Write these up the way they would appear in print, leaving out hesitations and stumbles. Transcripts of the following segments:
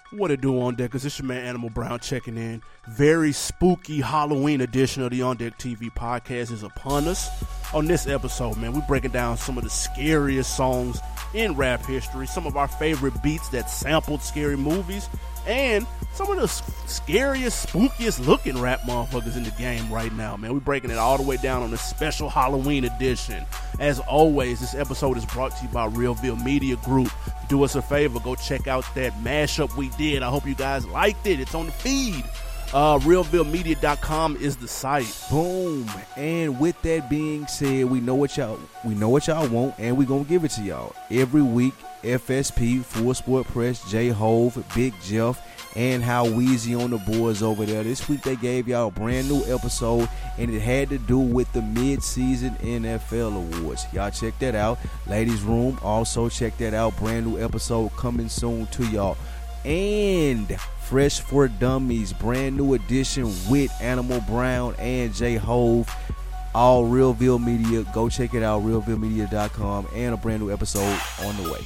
What it do, On Deckers? It's your man Animal Brown checking in. Very spooky Halloween edition of the On Deck TV podcast is upon us. On this episode, man, we're breaking down some of the scariest songs in rap history, some of our favorite beats that sampled scary movies, and some of the scariest, spookiest looking rap motherfuckers in the game right now, man. We're breaking it all the way down on this special Halloween edition. As always, this episode is brought to you by Realville Media Group. Do us a favor, go check out that mashup we did. I hope you guys liked it. It's on the feed. RealvilleMedia.com is the site. Boom. And with that being said, we know what y'all want, and we gonna give it to y'all every week. FSP, Full Sport Press, J Hove, Big Jeff, and How Weezy on the boards over there. This week they gave y'all a brand new episode, and it had to do with the mid-season NFL awards. Y'all check that out. Ladies Room, also check that out. Brand new episode coming soon to y'all. And Fresh for Dummies, brand new edition with Animal Brown and J Hove. All Realville Media. Go check it out, realvillemedia.com, and a brand new episode on the way.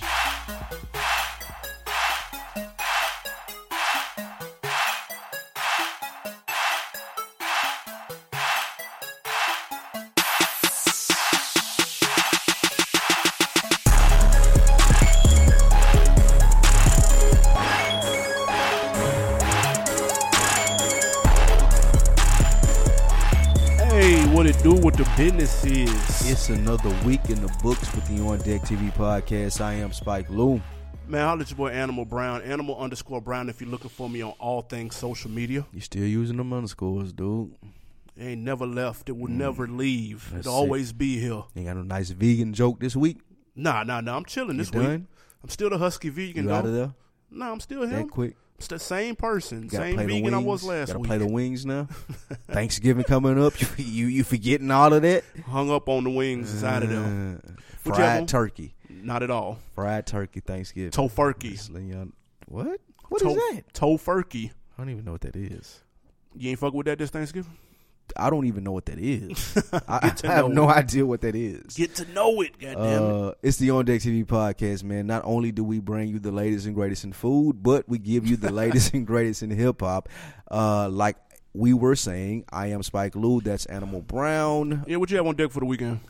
What the business is. It's another week in the books with the On Deck TV podcast. I am Spike Lou. Man, I'll let your boy Animal Brown, Animal_Brown if you're looking for me on all things social media. You still using them underscores, dude. It ain't never left. It will never leave. It'll always be here. Ain't got no nice vegan joke this week? Nah. I'm chilling this week. Done? I'm still the husky vegan, You though. out of there? Nah, I'm still him. That quick? It's the same person, Gotta same play the vegan I wings. was last Gotta week. play the wings now. Thanksgiving coming up. You forgetting all of that? Hung up on the wings inside of them. Fried turkey. Not at all. Fried turkey Thanksgiving. Tofurkey. What? What is that? Tofurkey. I don't even know what that is. You ain't fucking with that this Thanksgiving? I don't even know what that is. I have no idea what that is. Get to know it, goddammit. It's the On Deck TV podcast, man. Not only do we bring you the latest and greatest in food, but we give you the latest and greatest in hip hop. Like we were saying, I am Spike Lou. That's Animal Brown. Yeah, what you have on deck for the weekend?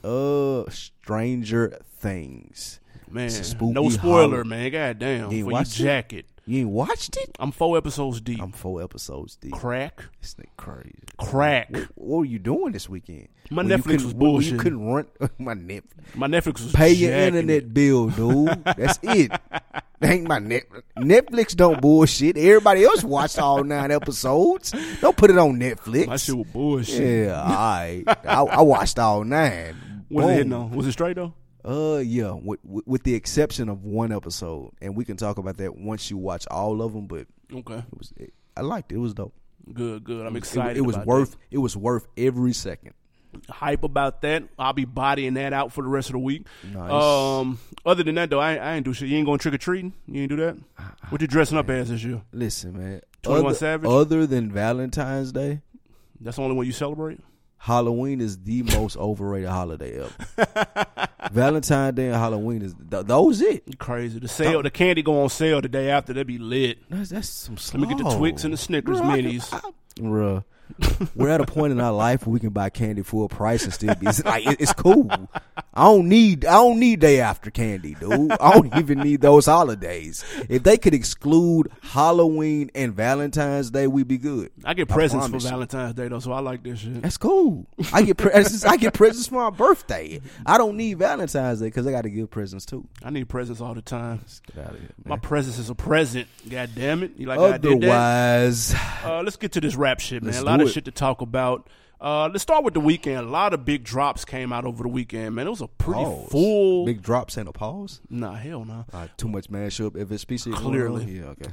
Stranger Things. Man, no spoiler, man. Goddamn. You ain't for watched your jacket. You ain't watched it? I'm 4 episodes deep. I'm 4 episodes deep. Crack. This nigga crazy. Crack. What were you doing this weekend? My Netflix was bullshit. You couldn't run my Netflix. My Netflix was Pay your internet bill, dude. That's it. That ain't my Netflix. Netflix don't bullshit. Everybody else watched all 9 episodes. Don't put it on Netflix. My shit was bullshit. Yeah, all right. I watched all 9. Was it hitting though? Was it straight though? Yeah, with the exception of 1 episode, and we can talk about that once you watch all of them. But okay, I liked it. It was dope. Good. I'm excited. It was worth every second. Hype about that. I'll be bodying that out for the rest of the week. Nice. Other than that though, I ain't do shit. You ain't going trick or treating? You ain't do that? What you dressing up as this year? Listen, man. 21 Savage. Other than Valentine's Day, that's the only one you celebrate. Halloween is the most overrated holiday ever. Valentine's Day and Halloween is those it. Crazy. The candy go on sale the day after. They be lit. That's some slow. Let me get the Twix and the Snickers minis. Bruh. We're at a point in our life where we can buy candy full price and still be it's cool. I don't need day after candy, dude. I don't even need those holidays. If they could exclude Halloween and Valentine's Day, we'd be good. I get presents for Valentine's Day though, so I like this shit. That's cool. I get presents for my birthday. I don't need Valentine's Day because I got to give presents too. I need presents all the time. Let's get out of here, man. My presence is a present. God damn it! You like otherwise? Let's get to this rap shit, man. A lot of shit to talk about. Let's start with the weekend. A lot of big drops came out over the weekend, man. It was a pretty full. Big drops ain't a pause? Nah, hell no. Too much mashup. If it's PC, clearly. Yeah, okay.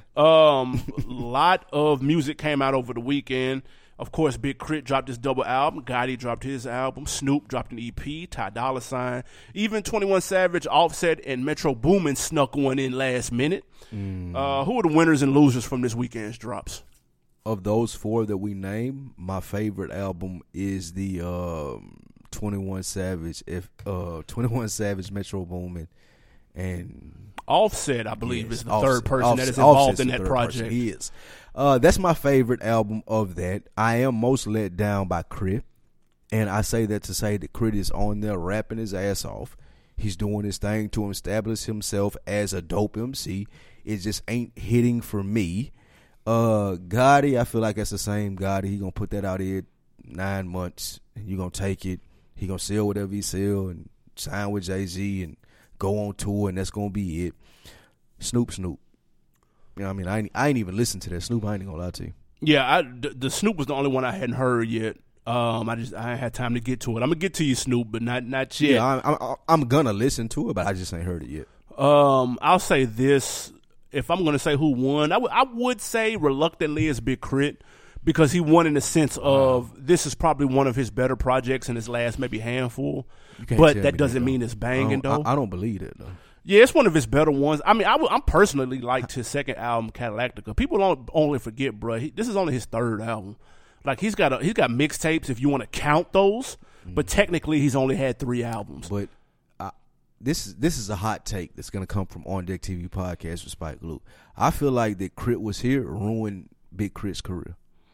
Lot of music came out over the weekend. Of course, Big Crit dropped his double album. Gotti dropped his album. Snoop dropped an EP. Ty Dolla $ign. Even 21 Savage, Offset, and Metro Boomin snuck one in last minute. Who are the winners and losers from this weekend's drops? Of those 4 that we named, my favorite album is the 21 Savage, Metro Boomin, And Offset, I believe, is the Offset. third person that is Offset's involved the in that third project. person. He is. That's my favorite album of that. I am most let down by Crit. And I say that to say that Crit is on there rapping his ass off. He's doing his thing to establish himself as a dope MC. It just ain't hitting for me. Gotti, I feel like that's the same Gotti. He gonna put that out here 9 months. And you gonna take it. He gonna sell whatever he sell and sign with Jay-Z and go on tour, and that's gonna be it. Snoop. You know what I mean? I ain't even listened to that Snoop. I ain't gonna lie to you. Yeah, the Snoop was the only one I hadn't heard yet. I ain't had time to get to it. I'm gonna get to you, Snoop, but not yet. Yeah, I'm gonna listen to it, but I just ain't heard it yet. I'll say this: if I'm gonna say who won, I would say reluctantly is Big Crit, because he won in the sense of this is probably one of his better projects in his last maybe handful. But that doesn't mean it's banging though. I don't believe that though. Yeah, it's one of his better ones. I mean, I'm personally liked his second album, Cadillactica. People don't only forget, bro. This is only his third album. Like he's got mixtapes if you want to count those, but technically he's only had 3 albums. But this is a hot take that's gonna come from On Deck TV podcast with Spike Luke. I feel like that Crit Was Here ruined Big Crit's career,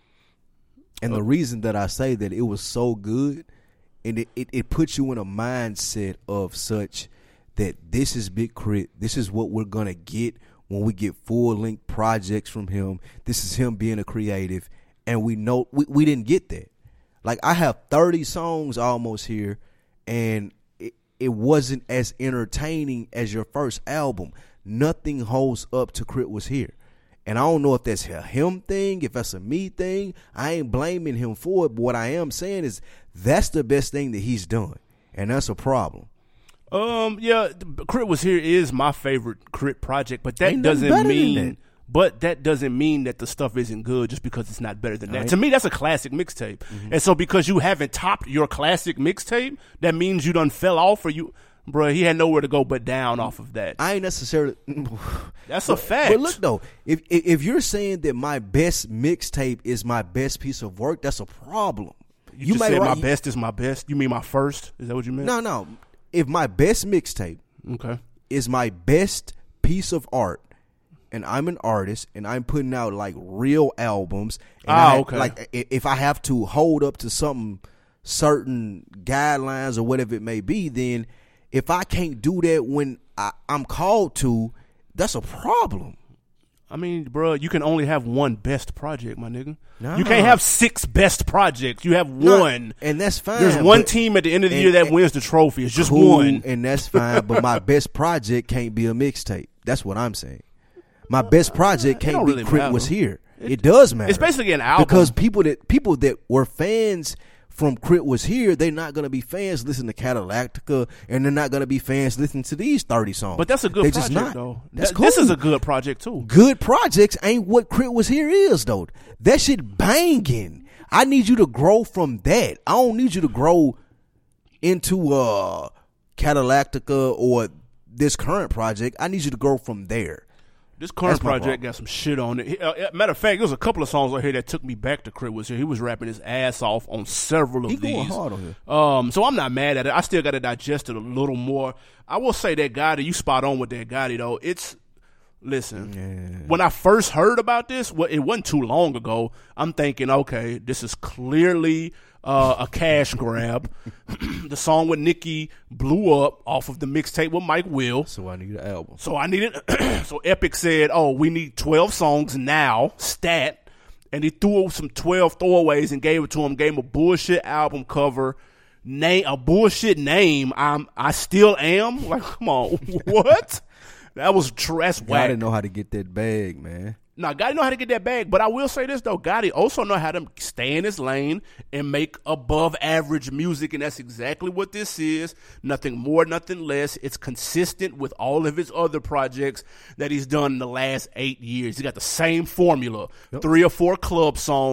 and the reason that I say that, it was so good, and it puts you in a mindset of such that this is Big Crit. This is what we're gonna get when we get full length projects from him. This is him being a creative. And we know we didn't get that. Like, I have 30 songs almost here, and it wasn't as entertaining as your first album. Nothing holds up to Crit Was Here. And I don't know if that's a him thing, if that's a me thing. I ain't blaming him for it, but what I am saying is that's the best thing that he's done. And that's a problem. Yeah, Crit Was Here is my favorite Crit project, but that doesn't mean... But that doesn't mean that the stuff isn't good just because it's not better than that. To me, that's a classic mixtape. Mm-hmm. And so because you haven't topped your classic mixtape, that means you done fell off, or you, bro, he had nowhere to go but down off of that. I ain't necessarily. That's a fact. But look, though, if you're saying that my best mixtape is my best piece of work, that's a problem. You just said my best is my best? You mean my first? Is that what you meant? No. If my best mixtape is my best piece of art, and I'm an artist, and I'm putting out like real albums. And like if I have to hold up to some certain guidelines or whatever it may be, then if I can't do that when I'm called to, that's a problem. I mean, bro, you can only have one best project, my nigga. Nah. You can't have 6 best projects. You have one. And that's fine. There's one team at the end of the year that wins the trophy. It's just one. And that's fine, but my best project can't be a mixtape. That's what I'm saying. My best project can't be Crit Was Here. It does matter. It's basically an album. Because people that were fans from Crit Was Here, they're not going to be fans listening to Cadillactica, and they're not going to be fans listening to these 30 songs. But that's a good project, just though. That's cool. This is a good project, too. Good projects ain't what Crit Was Here is, though. That shit banging. I need you to grow from that. I don't need you to grow into Cadillactica or this current project. I need you to grow from there. This current project got some shit on it. Matter of fact, there was a couple of songs on here that took me back to Crit Was Here. He was rapping his ass off on several of these. He going hard on here. So I'm not mad at it. I still got to digest it a little more. I will say that Gotti, you spot on with that Gotti, though. When I first heard about this, it wasn't too long ago, I'm thinking, okay, this is clearly a cash grab. The song with Nicki blew up off of the mixtape with Mike Will. So I need an album. So Epic said, we need 12 songs now, stat. And he threw some 12 throwaways and gave it to him, gave him a bullshit album cover, a bullshit name, I Still Am. Like, come on, what? That's whack. Gotti know how to get that bag, man. Now, Gotti know how to get that bag, but I will say this, though. Gotti also know how to stay in his lane and make above average music, and that's exactly what this is. Nothing more, nothing less. It's consistent with all of his other projects that he's done in the last 8 years. He got the same formula. 3 or 4 club songs,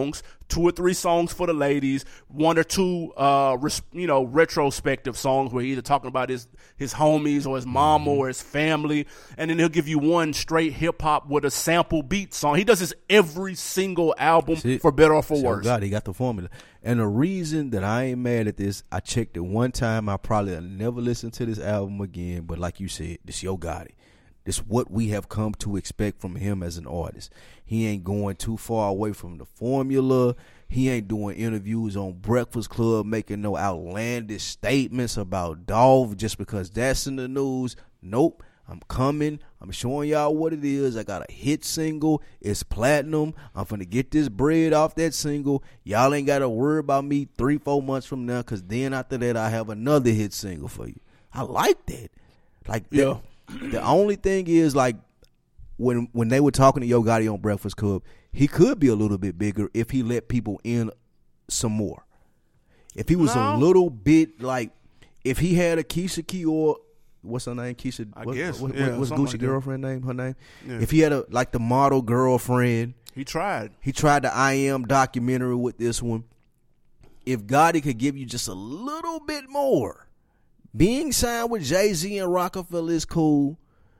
2 or 3 songs for the ladies, 1 or 2, retrospective songs where he's either talking about his homies or his mama or his family, and then he'll give you 1 straight hip hop with a sample beat song. He does this every single album, for better or for worse. God, he got the formula. And the reason that I ain't mad at this, I checked it one time. I probably never listened to this album again. But like you said, this Yo Gotti. This what we have come to expect from him as an artist. He ain't going too far away from the formula. He ain't doing interviews on Breakfast Club making no outlandish statements about Dolph just because that's in the news. Nope. I'm coming. I'm showing y'all what it is. I got a hit single. It's platinum. I'm finna get this bread off that single. Y'all ain't got to worry about me 3-4 months from now, because then after that I have another hit single for you. I like that. Like, yeah. The only thing is, like, when they were talking to Yo Gotti on Breakfast Club, he could be a little bit bigger if he let people in some more. If he was a little bit, like, if he had a Keisha Kior, what's her name? Keisha. I guess. What's Something Gucci like girlfriend name? Her name? Yeah. If he had the model girlfriend. He tried. He tried the I Am documentary with this one. If Gotti could give you just a little bit more. Being signed with Jay-Z and Rockefeller is cool,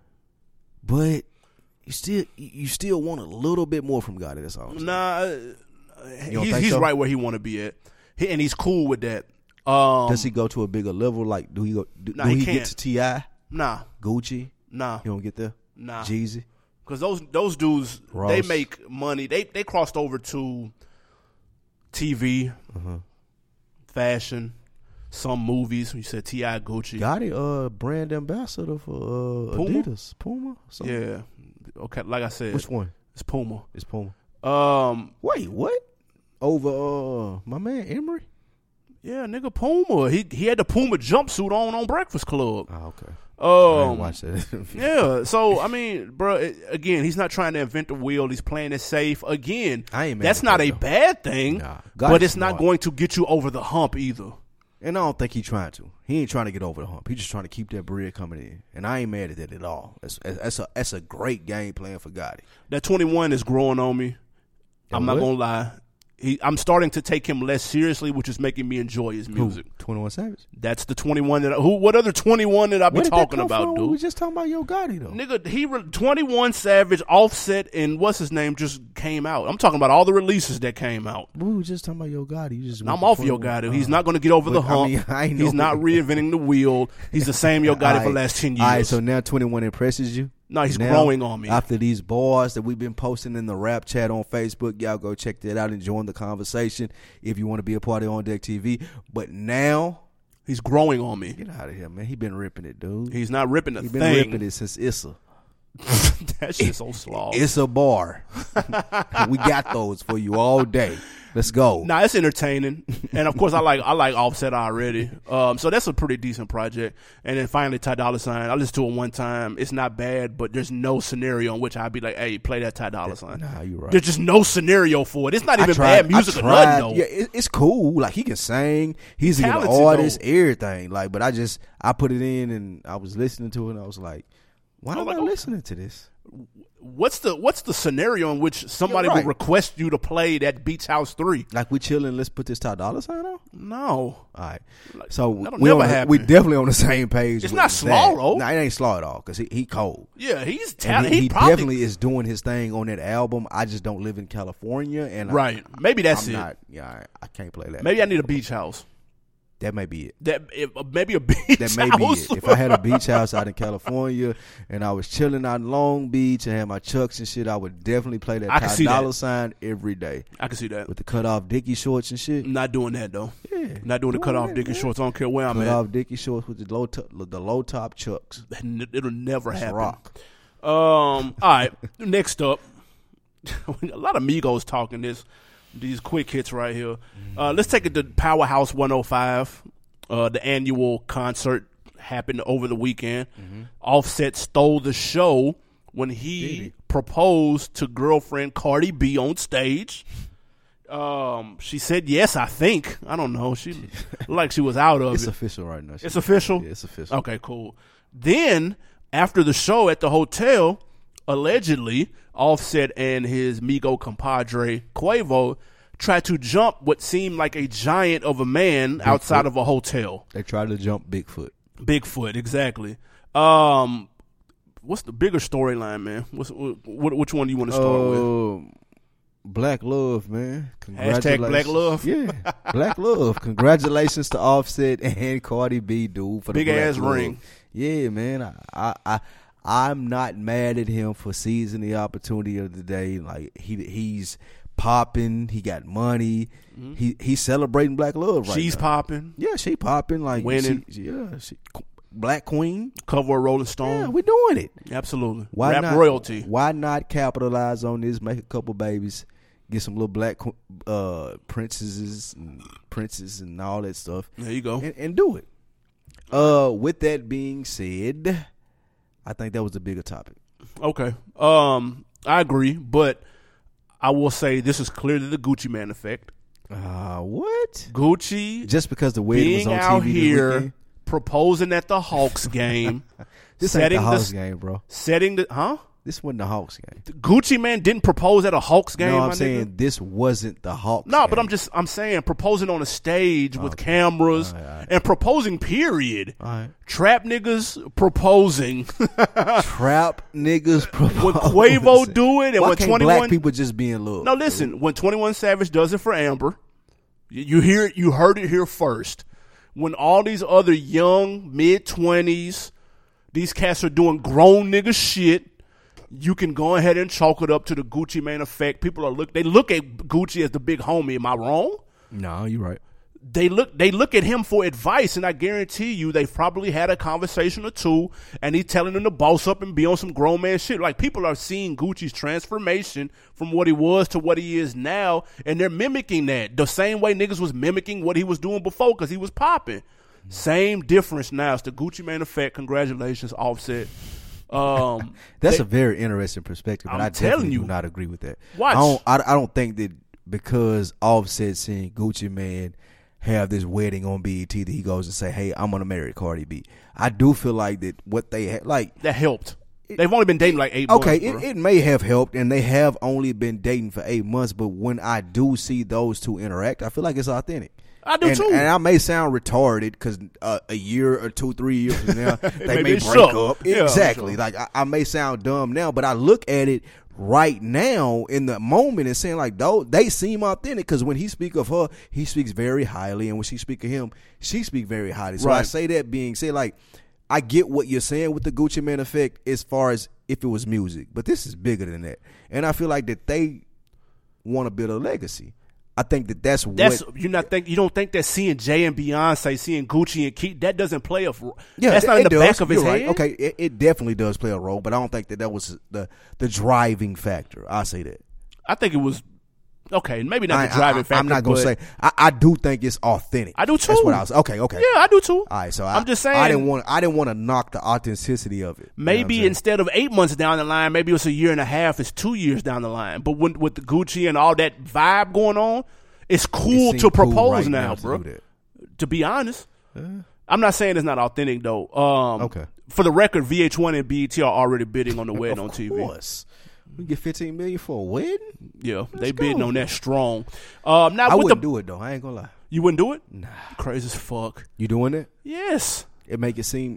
but you still want a little bit more from Gotti. That's all. Nah, he's right where he want to be at, and he's cool with that. Does he go to a bigger level? Like, do he go? Do he get to T.I.? Nah. Gucci? Nah. He don't get there? Nah. Jeezy? Because those dudes, Ross. they make money. They crossed over to TV, fashion, some movies. You said T.I., Gucci. Gotti, brand ambassador for Adidas. Puma? Something. Yeah. Okay, like I said. Which one? It's Puma. It's Puma. Wait, what? Over my man Emery? Yeah, nigga, Puma. He had the Puma jumpsuit on Breakfast Club. Oh, okay. I didn't watch that. Yeah, so I mean, bro, again, he's not trying to invent the wheel. He's playing it safe. Again, that's not a bad thing, but it's not going to get you over the hump either. And I don't think he's trying to. He ain't trying to get over the hump. He's just trying to keep that bread coming in. And I ain't mad at that at all. That's a great game plan for Gotti. That 21 is growing on me. I'm not going to lie. I'm starting to take him less seriously, which is making me enjoy his music. 21 Savage? That's the 21 that what other 21 that I be talking about, dude? We just talking about Yo Gotti, though. Nigga, 21 Savage, Offset, and what's his name just came out. I'm talking about all the releases that came out. We were just talking about Yo Gotti. I'm off Yo Gotti. He's not going to get over the hump. He's not reinventing the wheel. He's the same Yo Gotti for the last 10 years. All right, so now 21 impresses you? No, he's growing on me. After these bars that we've been posting in the rap chat on Facebook, y'all go check that out and join the conversation if you want to be a part of On Deck TV. But now he's growing on me. Get out of here, man. He been ripping it, dude. He's not ripping the thing. He been ripping it since Issa. That shit's so slow. It's a bar. We got those for you all day. Let's go. Nah, it's entertaining, and of course I like Offset already. So that's a pretty decent project. And then finally Ty Dolla $ign. I listened to it one time. It's not bad, but there's no scenario in which I'd be like, "Hey, play that Ty Dolla $ign." Nah, you're right. There's just no scenario for it. It's not even bad music or nothing though. Yeah, it's cool. Like, he can sing. He's an artist, everything. Like, but I put it in and I was listening to it and I was like, why am I listening to this? What's the scenario in which somebody would request you to play that Beach House 3? Like, we chilling, let's put this Ty Dolla $ign on? No. All right. So we definitely on the same page. It's not slow, though. No, it ain't slow at all, because he cold. Yeah, he's talented. He definitely is doing his thing on that album. I just don't live in California. And maybe that's it. I can't play that. Maybe I need a Beach House. That may be it. Maybe a beach house. That may be it. If I had a beach house out in California and I was chilling out in Long Beach and had my chucks and shit, I would definitely play that Ty Dolla $ign every day. I can see that. With the cut-off Dickie shorts and shit. Not doing that, though. Yeah. Not doing the cut-off Dickie shorts. I don't care where I'm at. Cut-off Dickie shorts with the low-top chucks. It'll never happen. Rock. All right. Next up, a lot of Migos talking these quick hits right here. Let's take it to Powerhouse 105. The annual concert happened over the weekend. Offset stole the show when he proposed to girlfriend Cardi B on stage. She said yes, I think. I don't know. She looked like she was out of it. It's official right now. It's official? Yeah, it's official. Okay, cool. Then, after the show at the hotel, allegedly, Offset and his Migo compadre Quavo tried to jump what seemed like a giant of a man outside of a hotel. They tried to jump Bigfoot. Bigfoot, exactly. What's the bigger storyline, man? Which one do you want to start with? Black Love, man. Hashtag Black Love. Yeah, Black Love. Congratulations to Offset and Cardi B, dude, for the big Black ass Love. ring. Yeah, man. I'm not mad at him for seizing the opportunity of the day. Like he's popping. He got money. Mm-hmm. He's celebrating Black Love right She's now. popping. Yeah, she popping. Like winning. She Black Queen. Cover of Rolling Stone. Yeah, we're doing it. Absolutely. Why Rap not, royalty. Why not capitalize on this? Make a couple babies. Get some little black princesses and all that stuff. There you go. And do it. With that being said, I think that was the bigger topic. Okay. I agree, but I will say this is clearly the Gucci Man effect. What? Gucci just because the wedding was being on out TV here proposing at the Hawks game. This ain't the Hawks game, bro. This wasn't the Hawks game. The Gucci Man didn't propose at a Hawks game. No, I'm saying this wasn't the Hawks game. No, but I'm saying proposing on a stage with cameras and proposing, period. All right. Trap niggas proposing. Trap niggas proposing. When Quavo do it and why when can't 21 black people just be in love? No, listen, when 21 Savage does it for Amber, you heard it here first. When all these other young mid-20s, these cats are doing grown nigga shit, you can go ahead and chalk it up to the Gucci Man effect. People they look at Gucci as the big homie. Am I wrong? No, you're right. They look at him for advice, and I guarantee you they've probably had a conversation or two, and he's telling them to boss up and be on some grown man shit. Like, people are seeing Gucci's transformation from what he was to what he is now, and they're mimicking that the same way niggas was mimicking what he was doing before because he was popping. Same difference now. It's the Gucci Man effect. Congratulations, Offset. That's a very interesting perspective, but I definitely do not agree with that. Watch. I don't think that because Offset seeing Gucci Man have this wedding on BET that he goes and say, hey, I'm gonna marry Cardi B. I do feel like that what they had, like, that helped. They've only been dating like 8 months. Okay, it may have helped, and they have only been dating for 8 months, but when I do see those two interact, I feel like it's authentic. I do too. And I may sound retarded because a year or 2, 3 years from now, they may break up. Yeah, exactly. Like, I may sound dumb now, but I look at it right now in the moment and saying, like, though they seem authentic, because when he speak of her, he speaks very highly, and when she speak of him, she speak very highly. So I say that being said, like, I get what you're saying with the Gucci Man effect as far as if it was music, but this is bigger than that. And I feel like that they want to build a legacy. I think that's what you don't think that seeing Jay and Beyonce, seeing Gucci and Keith, that doesn't play a yeah, that's not in the back of his head. Right. Okay, it definitely does play a role, but I don't think that was the driving factor. I say that. I think it was okay, maybe not the driving factor. I'm not gonna say. I do think it's authentic. I do too. That's what I was. Okay. Yeah, I do too. All right, so I'm just saying. I didn't want to knock the authenticity of it. Maybe instead of 8 months down the line, maybe it's a year and a half. It's 2 years down the line. But with the Gucci and all that vibe going on, it's cool to propose right now, bro. To be honest, I'm not saying it's not authentic though. Okay. For the record, VH1 and BET are already bidding on the wedding on TV. Of course. We get $15 million for a wedding? Yeah, they bidding on that strong. Now I wouldn't do it though. I ain't gonna lie. You wouldn't do it? Nah. Crazy as fuck. You doing it? Yes. It make it seem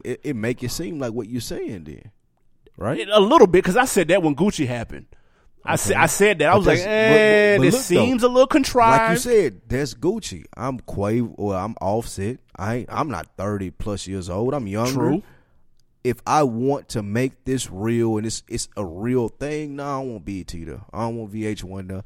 like what you're saying then, right? A little bit, because I said that when Gucci happened. Okay. I said that. I was like, this seems a little contrived. Like you said, that's Gucci. I'm Quavo, or I'm Offset. I'm not 30 plus years old. I'm younger. True. If I want to make this real and it's a real thing, no, I don't want BET though. I don't want VH1 though.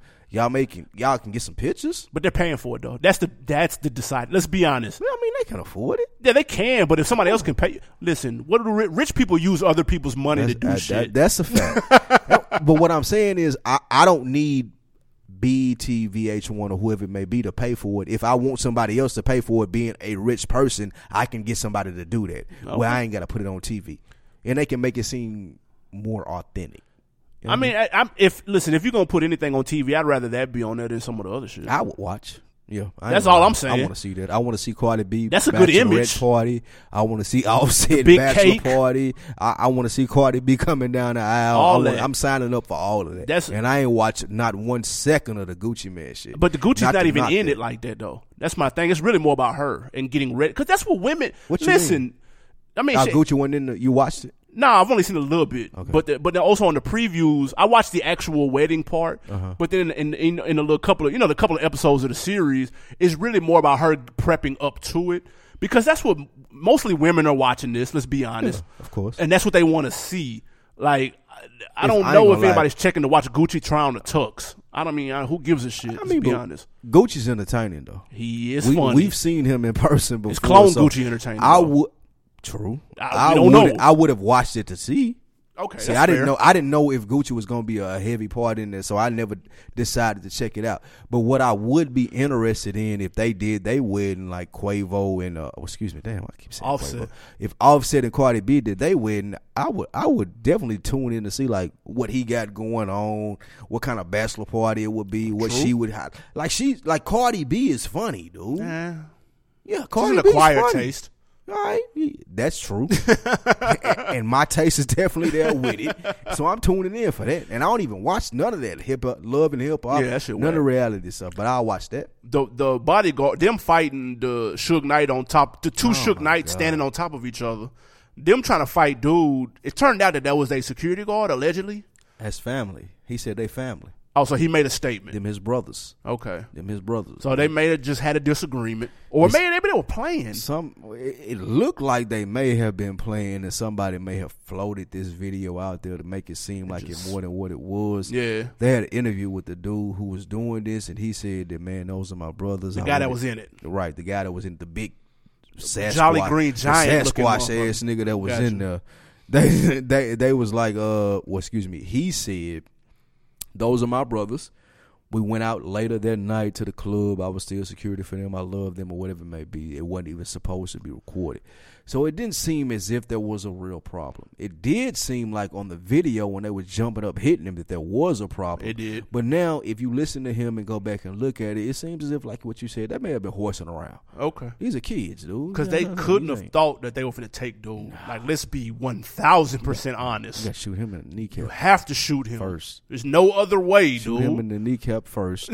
Y'all can get some pictures, but they're paying for it though. That's the decide. Let's be honest. Well, I mean, they can afford it. Yeah, they can. But if somebody else can pay, listen. What do rich people use other people's money to do shit? That's a fact. But what I'm saying is, I don't need BET, VH1, or whoever it may be to pay for it. If I want somebody else to pay for it, being a rich person, I can get somebody to do that. Okay. Where I ain't got to put it on TV, and they can make it seem more authentic. You know if you're gonna put anything on TV, I'd rather that be on there than some of the other shit. I would watch. Yeah, that's all I'm saying. I want to see that. I want to see Cardi B. That's a good image. Party. I want to see Offset big bachelor cake party. I want to see Cardi B coming down the aisle. All that. I'm signing up for all of that. And I ain't watched not 1 second of the Gucci Mane shit. But the Gucci's not even in it like that though. That's my thing. It's really more about her and getting ready because that's what women. Listen, I mean, Gucci went in. You watched it? No, I've only seen a little bit, okay. but then also on the previews, I watched the actual wedding part. But then in a little couple of the couple of episodes of the series, it's really more about her prepping up to it because that's what mostly women are watching this. Let's be honest, of course, and that's what they want to see. Like I don't know if anybody's checking to watch Gucci try on the tux. I don't mean who gives a shit. Let's be honest. Gucci's entertaining though. He is funny. We've seen him in person before. It's clone Gucci entertaining. I would. True. I don't know. I would have watched it to see. Okay. See, I didn't know if Gucci was going to be a heavy part in there, so I never decided to check it out. But what I would be interested in if they did they wedding like Quavo and excuse me, damn, I keep saying Offset. Quavo. If Offset and Cardi B did they wedding, I would definitely tune in to see like what he got going on, what kind of bachelor party it would be, what she would have. Like Cardi B is funny, dude. Yeah, Cardi B is acquired funny. Taste. All right, that's true. and my taste is definitely there with it. So I'm tuning in for that. And I don't even watch none of that hip-hop, love and hip-hop. Yeah, that shit none of the reality stuff, but I'll watch that. The bodyguard, them fighting the Suge Knight on top, the two Suge Knights standing on top of each other. Them trying to fight dude. It turned out that was a security guard, allegedly. As family. He said they family. Oh, so he made a statement. Them his brothers. Okay. Them his brothers. So they just had a disagreement. Or maybe they were playing. It looked like they may have been playing and somebody may have floated this video out there to make it seem like it more than what it was. Yeah. They had an interview with the dude who was doing this and he said that, man, those are my brothers. The guy that was in it. Right. The guy that was in the big Sasquatch. Jolly Green Giant Sasquatch ass nigga that was in there. They was like, he said, those are my brothers. We went out later that night to the club. I was still security for them. I love them or whatever it may be. It wasn't even supposed to be recorded. So it didn't seem as if there was a real problem. It did seem like on the video when they were jumping up hitting him that there was a problem. It did. But now if you listen to him and go back and look at it, it seems as if like what you said, that may have been horsing around. Okay. These are kids, dude. Because they couldn't have thought that they were finna take dude. Like, let's be 1,000% honest. You got to shoot him in the kneecap. You have to shoot him first. There's no other way, dude. Shoot him in the kneecap first.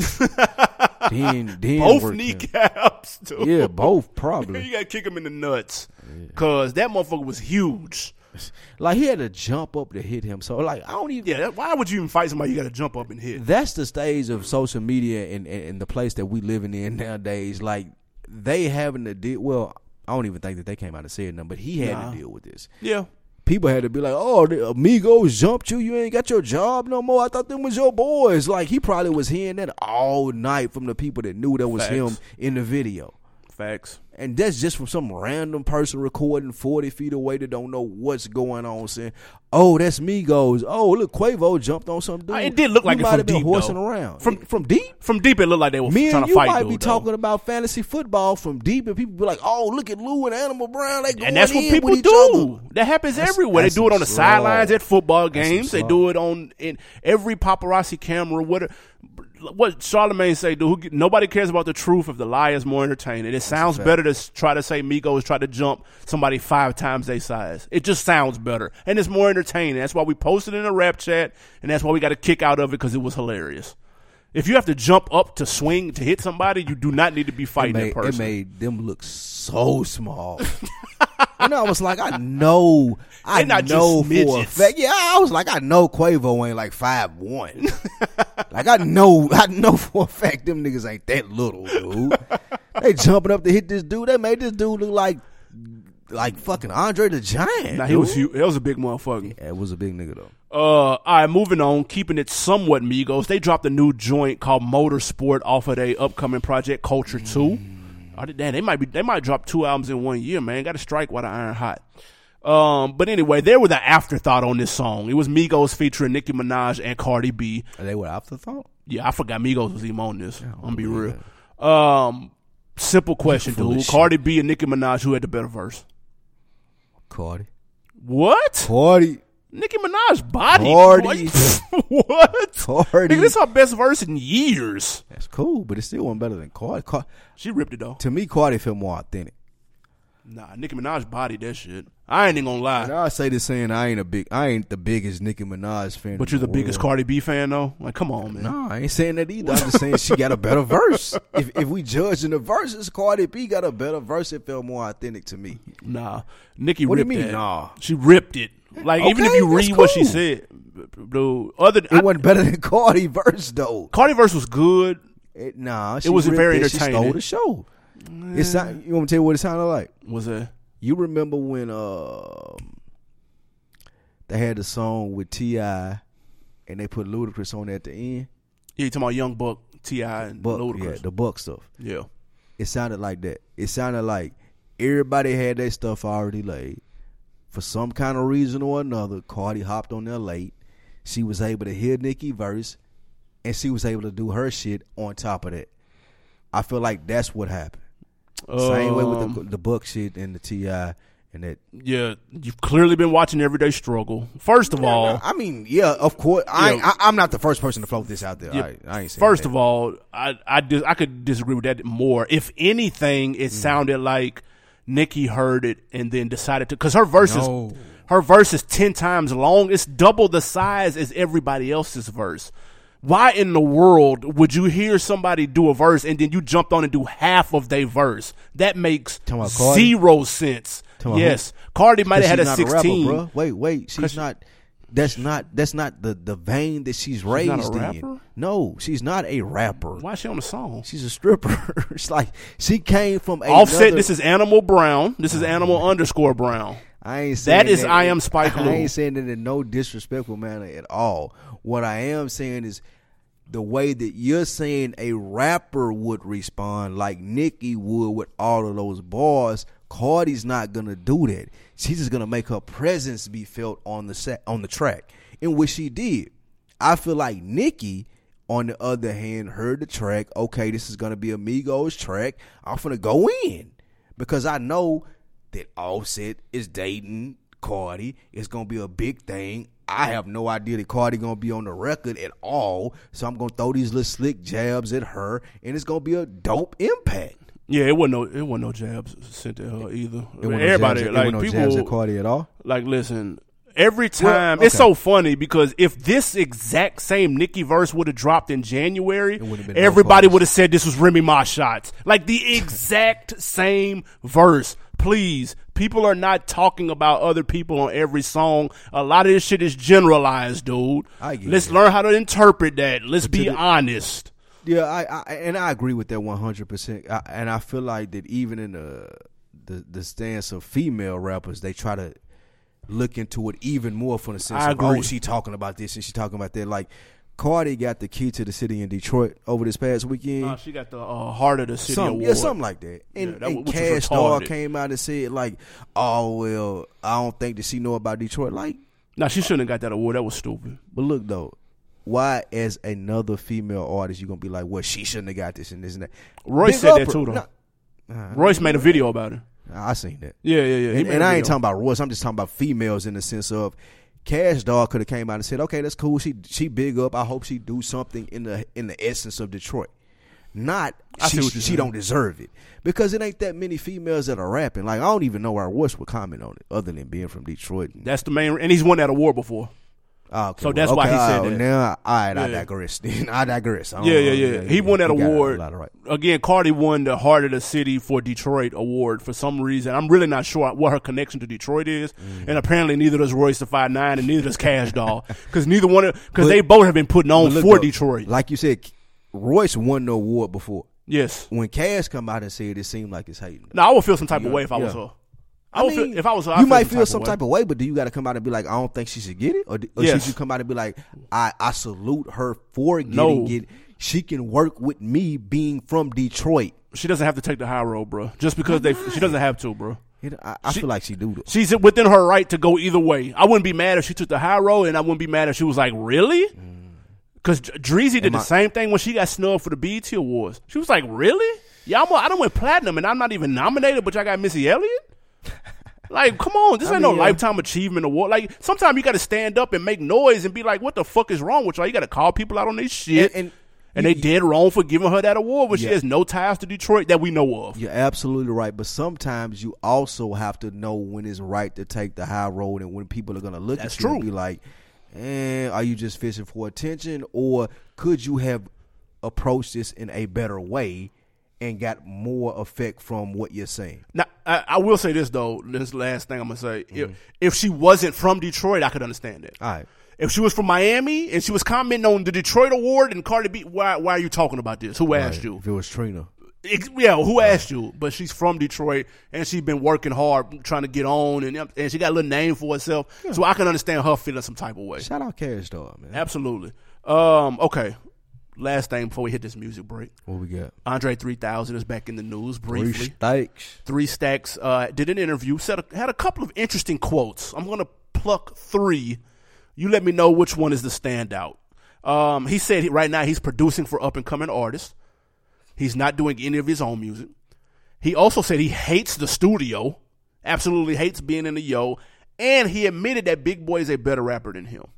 then both kneecaps, dude. Yeah, both probably. You got to kick him in the nuts. Because that motherfucker was huge. Like, he had to jump up to hit him. So, like, I don't even... Yeah, why would you even fight somebody you got to jump up and hit? That's the stage of social media and the place that we living in nowadays. Like, they having to deal... Well, I don't even think that they came out and said nothing, but he had to deal with this. Yeah. People had to be like, oh, the amigos jumped you. You ain't got your job no more. I thought them was your boys. Like, he probably was hearing that all night from the people that knew that was him in the video. Facts. And that's just from some random person recording 40 feet away that don't know what's going on, saying, oh, that's Migos. Oh, look, Quavo jumped on some dude. It did look like it from deep, horsing around. From deep? From deep, it looked like they were trying to fight. You might be talking about fantasy football from deep, and people be like, oh, look at Lou and Animal Brown. They going and that's what people do. That happens everywhere. They do it on the sidelines at football games. They do it in every paparazzi camera. What Charlamagne say, dude, nobody cares about the truth if the lie is more entertaining. It sounds better to try to say Migos tried to jump somebody 5 times their size. It just sounds better. And it's more entertaining. That's why we posted in a rap chat, and that's why we got a kick out of it because it was hilarious. If you have to jump up to swing to hit somebody, you do not need to be fighting that person. It made them look so small. And I was like, I know for a fact. Yeah, I was like, I know Quavo ain't like 5'1". Like I know for a fact them niggas ain't that little, dude. They jumping up to hit this dude. They made this dude look like fucking Andre the Giant. Nah, he was huge. It was a big motherfucker. Yeah, it was a big nigga though. All right, moving on, keeping it somewhat Migos. They dropped a new joint called Motorsport off of their upcoming project Culture 2. Damn, they might drop 2 albums in 1 year, man. Got to strike while the iron hot. But anyway, they were the afterthought on this song. It was Migos featuring Nicki Minaj and Cardi B. Are they were afterthought? Yeah, I forgot Migos was even on this. I'm gonna be real. Simple question, dude. Cardi B and Nicki Minaj, who had the better verse? Cardi. What? Cardi. Nicki Minaj body. Cardi. What? Cardi. Nigga, this is her best verse in years. That's cool, but it still wasn't better than Cardi. She ripped it though. To me, Cardi felt more authentic. Nah, Nicki Minaj bodied that shit. I ain't even gonna lie. And I say this saying I ain't the biggest Nicki Minaj fan. But you're the biggest Cardi B fan though? Like, come on, man. No, I ain't saying that either. I'm just saying she got a better verse. If we judging the verses, Cardi B got a better verse. It felt more authentic to me. Nah. Nicki What do ripped you mean, that. nah? She ripped it. Like, even if Okay, you read that's what she cool. said, dude, It wasn't better than Cardi verse though. Cardi verse was good. She It was ripped very it. She entertaining. stole the show. You want me to tell you what it sounded like? Was that? You remember when they had the song with T.I. and they put Ludacris on at the end? Yeah, you talking about Young Buck, T.I. and Ludacris. Yeah, the Buck stuff. Yeah. It sounded like that. It sounded like everybody had their stuff already laid. For some kind of reason or another, Cardi hopped on there late. She was able to hear Nicki verse, and she was able to do her shit on top of that. I feel like that's what happened. Same way with the Buck shit and the T.I. and that. Yeah, you've clearly been watching Everyday Struggle. First of all, I mean, yeah, of course. I'm not the first person to float this out there. Yeah, I ain't saying first that. of all, I could disagree with that more. If anything, it sounded like Nicki heard it and then decided to, because her verse is 10 times long. It's double the size as everybody else's verse. Why in the world would you hear somebody do a verse and then you jumped on and do half of their verse? That makes zero sense. Yes, Cardi might have had a 16. Rapper, bro. Wait, she's not. That's not the vein that she's raised not a in. rapper? No, she's not a rapper. Why is she on the song? She's a stripper. It's like she came from Offset. This is Animal Brown. This is Animal _ Brown. I ain't saying that is I Am Spike Lee. I ain't saying that in no disrespectful manner at all. What I am saying is the way that you're saying a rapper would respond, like Nicki would with all of those bars. Cardi's not gonna do that. She's just gonna make her presence be felt on the track, in which she did. I feel like Nicki, on the other hand, heard the track. Okay, this is gonna be a Migos track. I'm gonna go in because I know that Offset is dating Cardi. It's gonna be a big thing. I have no idea that Cardi gonna be on the record at all, so I'm gonna throw these little slick jabs at her, and it's gonna be a dope impact. Yeah, it wasn't no jabs sent at her either. Everybody, no jabs at Cardi at all. Like, listen, every time it's so funny because if this exact same Nicki verse would have dropped in January, everybody would have said this was Remy Ma shots. Like the exact same verse. Please, people are not talking about other people on every song. A lot of this shit is generalized, dude. Let's learn how to interpret that. Let's be honest. Yeah, I agree with that 100%. And I feel like that even in the stance of female rappers, they try to look into it even more from the sense of, oh, she talking about this and she talking about that. Like, Cardi got the key to the city in Detroit over this past weekend. She got the Heart of the City award. Yeah, something like that. And Cash Dog came out and said, like, oh, well, I don't think that she know about Detroit. Like, nah, she shouldn't have got that award. That was stupid. But look, though, why as another female artist you going to be like, well, she shouldn't have got this and this and that? Royce said that too, though. Royce made a video about it. I seen that. Yeah. And I ain't talking about Royce. I'm just talking about females in the sense of Cash Dog could have came out and said, okay, that's cool. She big up. I hope she do something in the essence of Detroit. Not she don't deserve it. Because it ain't that many females that are rapping. Like, I don't even know where Royce would comment on it other than being from Detroit. That's the main, and he's won that award before. Okay, so that's why he said that. Now, I digress. I digress. Yeah. He won that award. Again, Cardi won the Heart of the City for Detroit award for some reason. I'm really not sure what her connection to Detroit is, and apparently neither does Royce the 5'9" and neither does Cash Doll, because they both have been putting on for Detroit. Like you said, Royce won the award before. Yes. When Cash come out and said it seemed like it's hating. No, I would feel some type of way if I was her. If I was her, you might feel some type of way, but do you got to come out and be like, I don't think she should get it? Or should you come out and be like, I salute her for getting it. She can work with me being from Detroit. She doesn't have to take the high road, bro. Just because she doesn't have to, bro. I feel like she do. She's within her right to go either way. I wouldn't be mad if she took the high road, and I wouldn't be mad if she was like, really? Because Dreezy did the same thing when she got snubbed for the BET Awards. She was like, really? Yeah, I done went platinum, and I'm not even nominated, but y'all got Missy Elliott? Like, come on, this ain't no Lifetime Achievement Award. Like, sometimes you got to stand up and make noise and be like, what the fuck is wrong with y'all? You got to call people out on this shit. And they dead wrong for giving her that award when she has no ties to Detroit that we know of. You're absolutely right. But sometimes you also have to know when it's right to take the high road and when people are going to look at you and be like, are you just fishing for attention? Or could you have approached this in a better way and got more effect from what you're saying? Now, I will say this, though. This is the last thing I'm going to say. If she wasn't from Detroit, I could understand that. All right. If she was from Miami and she was commenting on the Detroit Award and Cardi B, why are you talking about this? Who asked you? If it was Trina. Who asked you? But she's from Detroit and she's been working hard trying to get on and she got a little name for herself. Yeah. So I can understand her feeling some type of way. Shout out Cash Dog, man. Absolutely. Okay. Last thing before we hit this music break. What we got? Andre 3000 is back in the news briefly. 3 Stacks did an interview, had a couple of interesting quotes. I'm going to pluck 3. You let me know which one is the standout. He said right now he's producing for up-and-coming artists. He's not doing any of his own music. He also said he hates the studio, absolutely hates being in the Yo, and he admitted that Big Boy is a better rapper than him.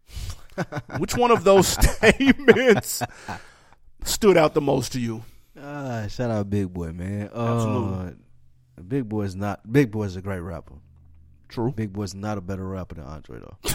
Which one of those statements stood out the most to you? Shout out Big Boy, man. Absolutely. Big Boy's a great rapper. True. Big Boy's not a better rapper than Andre, though.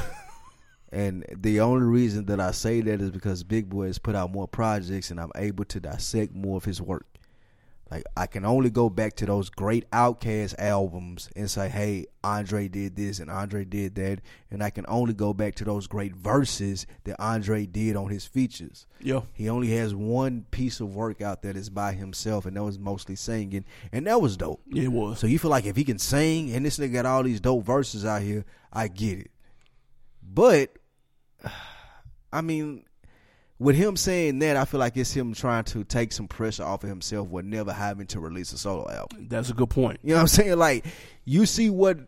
And the only reason that I say that is because Big Boy has put out more projects and I'm able to dissect more of his work. Like, I can only go back to those great Outkast albums and say, hey, Andre did this and Andre did that. And I can only go back to those great verses that Andre did on his features. Yeah. He only has one piece of work out that is by himself, and that was mostly singing. And that was dope. Yeah, it was. So you feel like if he can sing and this nigga got all these dope verses out here, I get it. But, I mean, with him saying that, I feel like it's him trying to take some pressure off of himself with never having to release a solo album. That's a good point. You know what I'm saying? Like, you see what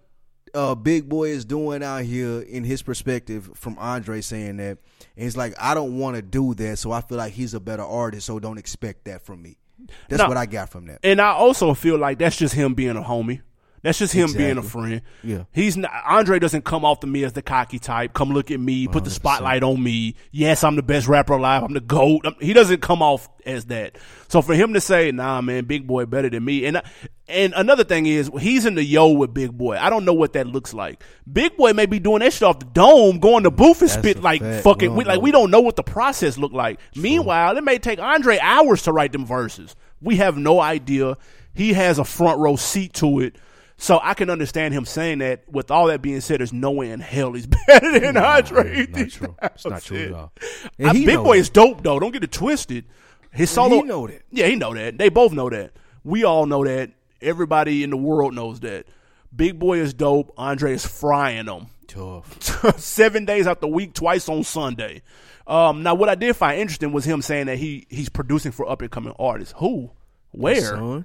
Big Boy is doing out here in his perspective from Andre saying that. And it's like, I don't want to do that, so I feel like he's a better artist, so don't expect that from me. That's what I got from that. And I also feel like that's just him being a homie. That's just him being a friend. Yeah. He's not, Andre doesn't come off to me as the cocky type. Come look at me, put 100%. The spotlight on me. Yes, I'm the best rapper alive. I'm the GOAT. He doesn't come off as that. So for him to say, nah, man, Big Boy better than me. And another thing is, he's in the Yo with Big Boy. I don't know what that looks like. Big Boy may be doing that shit off the dome, going to booth and spit like fucking. We don't know what the process look like. True. Meanwhile, it may take Andre hours to write them verses. We have no idea. He has a front row seat to it. So I can understand him saying that. With all that being said, there's no way in hell he's better than Andre. Not true. It's not true at all. Big Boy is dope, though. Don't get it twisted. His solo. He know that. Yeah, he know that. They both know that. We all know that. Everybody in the world knows that. Big Boy is dope. Andre is frying them. Tough. 7 days out the week, twice on Sunday. Now, what I did find interesting was him saying that he's producing for up-and-coming artists. Who? Where?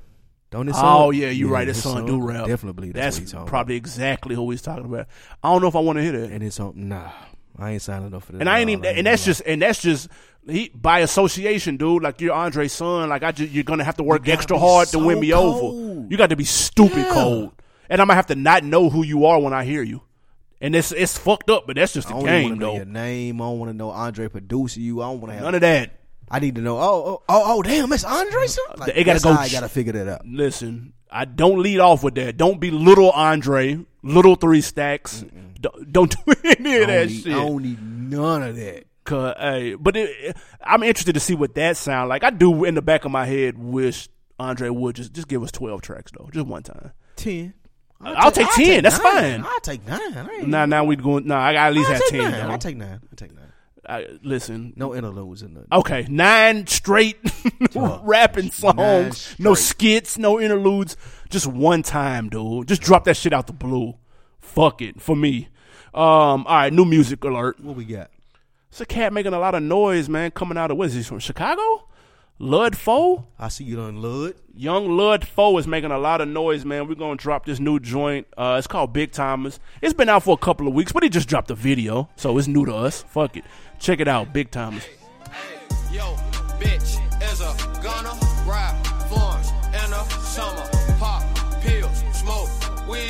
Oh, yeah, you're right. His son do rap. Definitely. That's probably exactly who he's talking about. I don't know if I want to hear that. And it's nah, I ain't signing up for that. And I ain't even. And that's just he by association, dude. Like, you're Andre's son. Like, you're gonna have to work extra hard to win me over. You got to be stupid cold. And I'm gonna have to not know who you are when I hear you. And it's fucked up, but that's just the game, though. I don't want to know your name. I don't want to know Andre producing you. I don't want to have none of that. I need to know. Oh, damn, it's Andre, son. Like, I gotta figure that out. Listen, I don't lead off with that. Don't be little Andre, little 3 Stacks. Don't do any of that shit. I don't need none of that. But I'm interested to see what that sound like. I do in the back of my head wish Andre would just give us 12 tracks though, just one time. 10. I'll take 10. That's fine. I'll take 9. Now we going. I got at least have 10. I'll take 9. Listen. No interludes in the. Okay, 9 straight rapping songs. No skits, no interludes. Just one time, dude. Just drop that shit out the blue. Fuck it, for me. All right, new music alert. What we got? It's a cat making a lot of noise, man, coming out of, what is he, from Chicago? Lud Foe? I see you on Lud. Young Lud Foe is making a lot of noise, man. We're going to drop this new joint. It's called Big Timers. It's been out for a couple of weeks, but he just dropped a video, so it's new to us. Fuck it. Check it out, Big Timers. Hey, yo, bitch is a gunner, rap forms in the summer, pop pills, smoke weed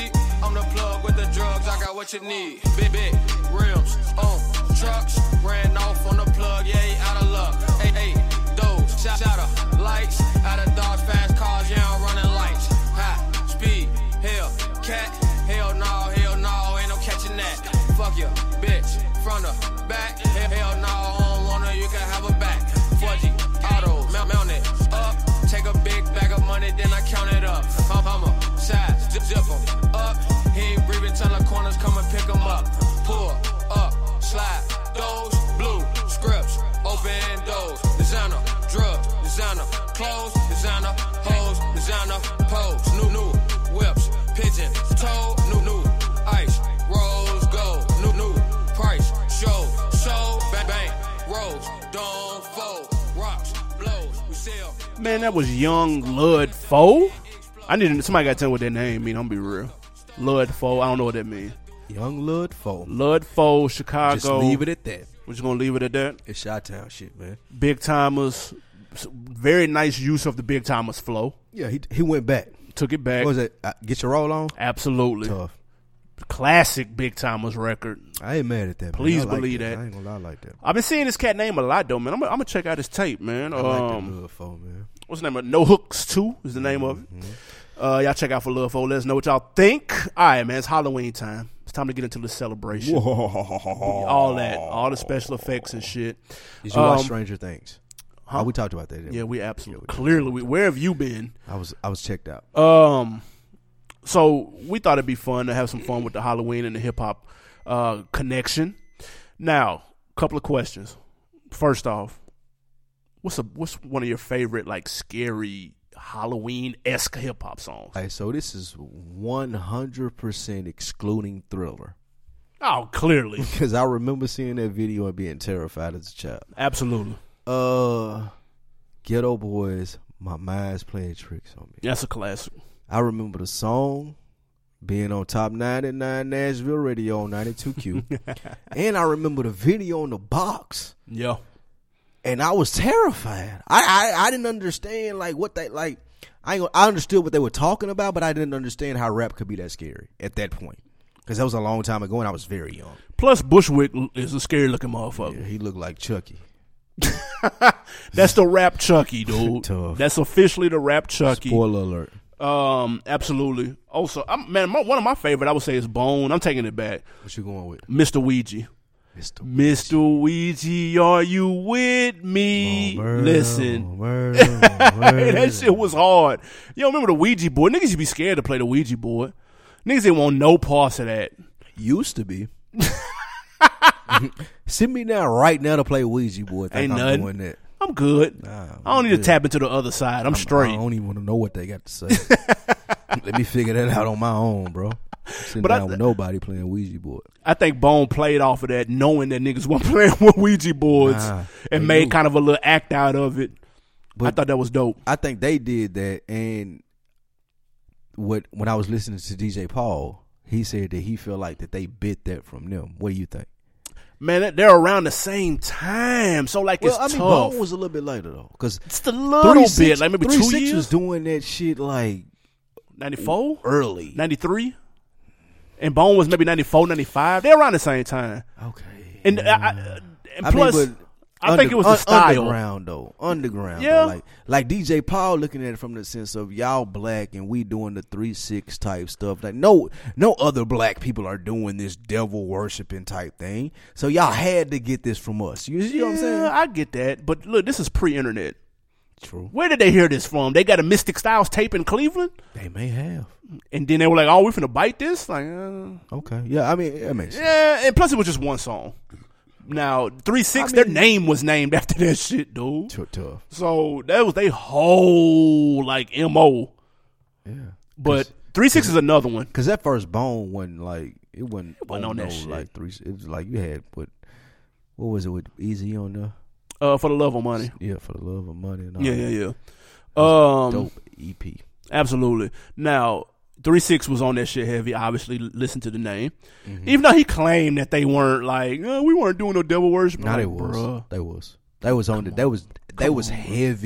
I'm the plug with the drugs, I got what you need. Big rims on trucks, ran off on the plug, yeah, he out of luck. Hey, those shatter lights, out of dogs, fast cars, yeah, I'm running lights. High speed, hell, cat, hell no, ain't no catching that. Fuck you, bitch, front or back, hell no, I don't want her, you can have her back. Fudgy, auto, mount it up, take a big bag of money, then I count it up. I'm a side, zip him up, he ain't breathing till the corners come and pick him up. Pull up, slide, those blue scripts, open doors, designer, drugs, designer, clothes, designer, hoes, designer, pose, new whips, pigeon, toe, new ice, rose gold, new price, show, bang, rose, don't fold, rocks, blows, we sell. Man, that was Young Lud Foe. Somebody got to tell me what that name mean. I'm gonna be real. Lud Foe, I don't know what that means. Young Lud Foe. Lud Foe, Chicago. Just leave it at that. We're just gonna leave it at that. It's Chi-Town shit, man. Big Timers, very nice use of the Big Timers flow. Yeah, he went back. Took it back. What was it? Get Your Roll On? Absolutely. Tough. Classic Big Timers record. I ain't mad at that. Please man. believe that. I ain't gonna lie like that. I've been seeing this cat name a lot though, man. I'm gonna check out his tape, man. I like that Lud Foe, man. What's the name of it? No Hooks 2 is the name of it. Y'all check out for Lud Foe. Let us know what y'all think. All right, man. It's Halloween time. It's time to get into the celebration. All that. All the special effects and shit. Did you watch Stranger Things? Huh? We talked about that. Didn't Yeah, we absolutely. Clearly, where have you been? I was checked out. So we thought it'd be fun to have some fun with the Halloween and the hip hop connection. Now, a couple of questions. First off, what's one of your favorite like scary Halloween-esque hip hop songs? Hey, so this is 100% excluding Thriller. Oh, clearly, because I remember seeing that video and being terrified as a child. Absolutely. Ghetto Boys, My Mind's Playing Tricks on Me. That's a classic. I remember the song being on Top 99 Nashville Radio on 92Q. And I remember the video on the box. Yeah. And I was terrified. I didn't understand like what they like. I understood what they were talking about, but I didn't understand how rap could be that scary at that point. Because that was a long time ago and I was very young. Plus Bushwick is a scary looking motherfucker. Yeah, he looked like Chucky. That's the rap Chucky, dude. Tough. That's officially the rap Chucky. Spoiler alert. Absolutely. Also, one of my favorite I would say is Bone. I'm taking it back. What you going with? Mr. Ouija. Mr. Ouija, are you with me? Listen. That shit was hard. You don't remember the Ouija board? Niggas used to be scared to play the Ouija board. Niggas didn't want no parts of that. Used to be. Send me down right now to play Ouija board. Ain't I'm nothing. doing that. I'm good. Nah, I don't need to tap into the other side. I'm straight. I don't even want to know what they got to say. Let me figure that out on my own, bro. Sitting down with nobody playing Ouija board. I think Bone played off of that, knowing that niggas weren't playing with Ouija boards, and made kind of a little act out of it. But I thought that was dope. I think they did that, and when I was listening to DJ Paul, he said that he felt like that they bit that from them. What do you think? Man, they're around the same time, so like it's tough. Bone was a little bit later though, because it's a little bit, like maybe 2 years. 3-6 was doing that shit like 94, early 93, and Bone was maybe 94, 95. They're around the same time. Okay, and plus, I think it was the style. Underground. Yeah. Though. Like DJ Paul looking at it from the sense of y'all black and we doing the 3-6 type stuff. Like no other black people are doing this devil worshiping type thing. So y'all had to get this from us. You know what I'm saying? I get that. But look, this is pre-internet. True. Where did they hear this from? They got a Mystic Styles tape in Cleveland? They may have. And then they were like, oh, we finna bite this? Like, okay. Yeah, I mean, that makes sense. Yeah, and plus it was just one song. Now, 3-6, their name was named after that shit, dude. Tough. So that was their whole like MO. Yeah. But 3-6 is another one. Because that first Bone wasn't like it wasn't on that shit. Like 3. It was like you had what was it with Easy on there? For the Love of Money. Yeah, For the Love of Money. And all Yeah. dope EP. Absolutely. Now, 3-6 was on that shit heavy. Obviously, listen to the name. Mm-hmm. Even though he claimed that they weren't like we weren't doing no devil worship. No, they was. They was on it. They was heavy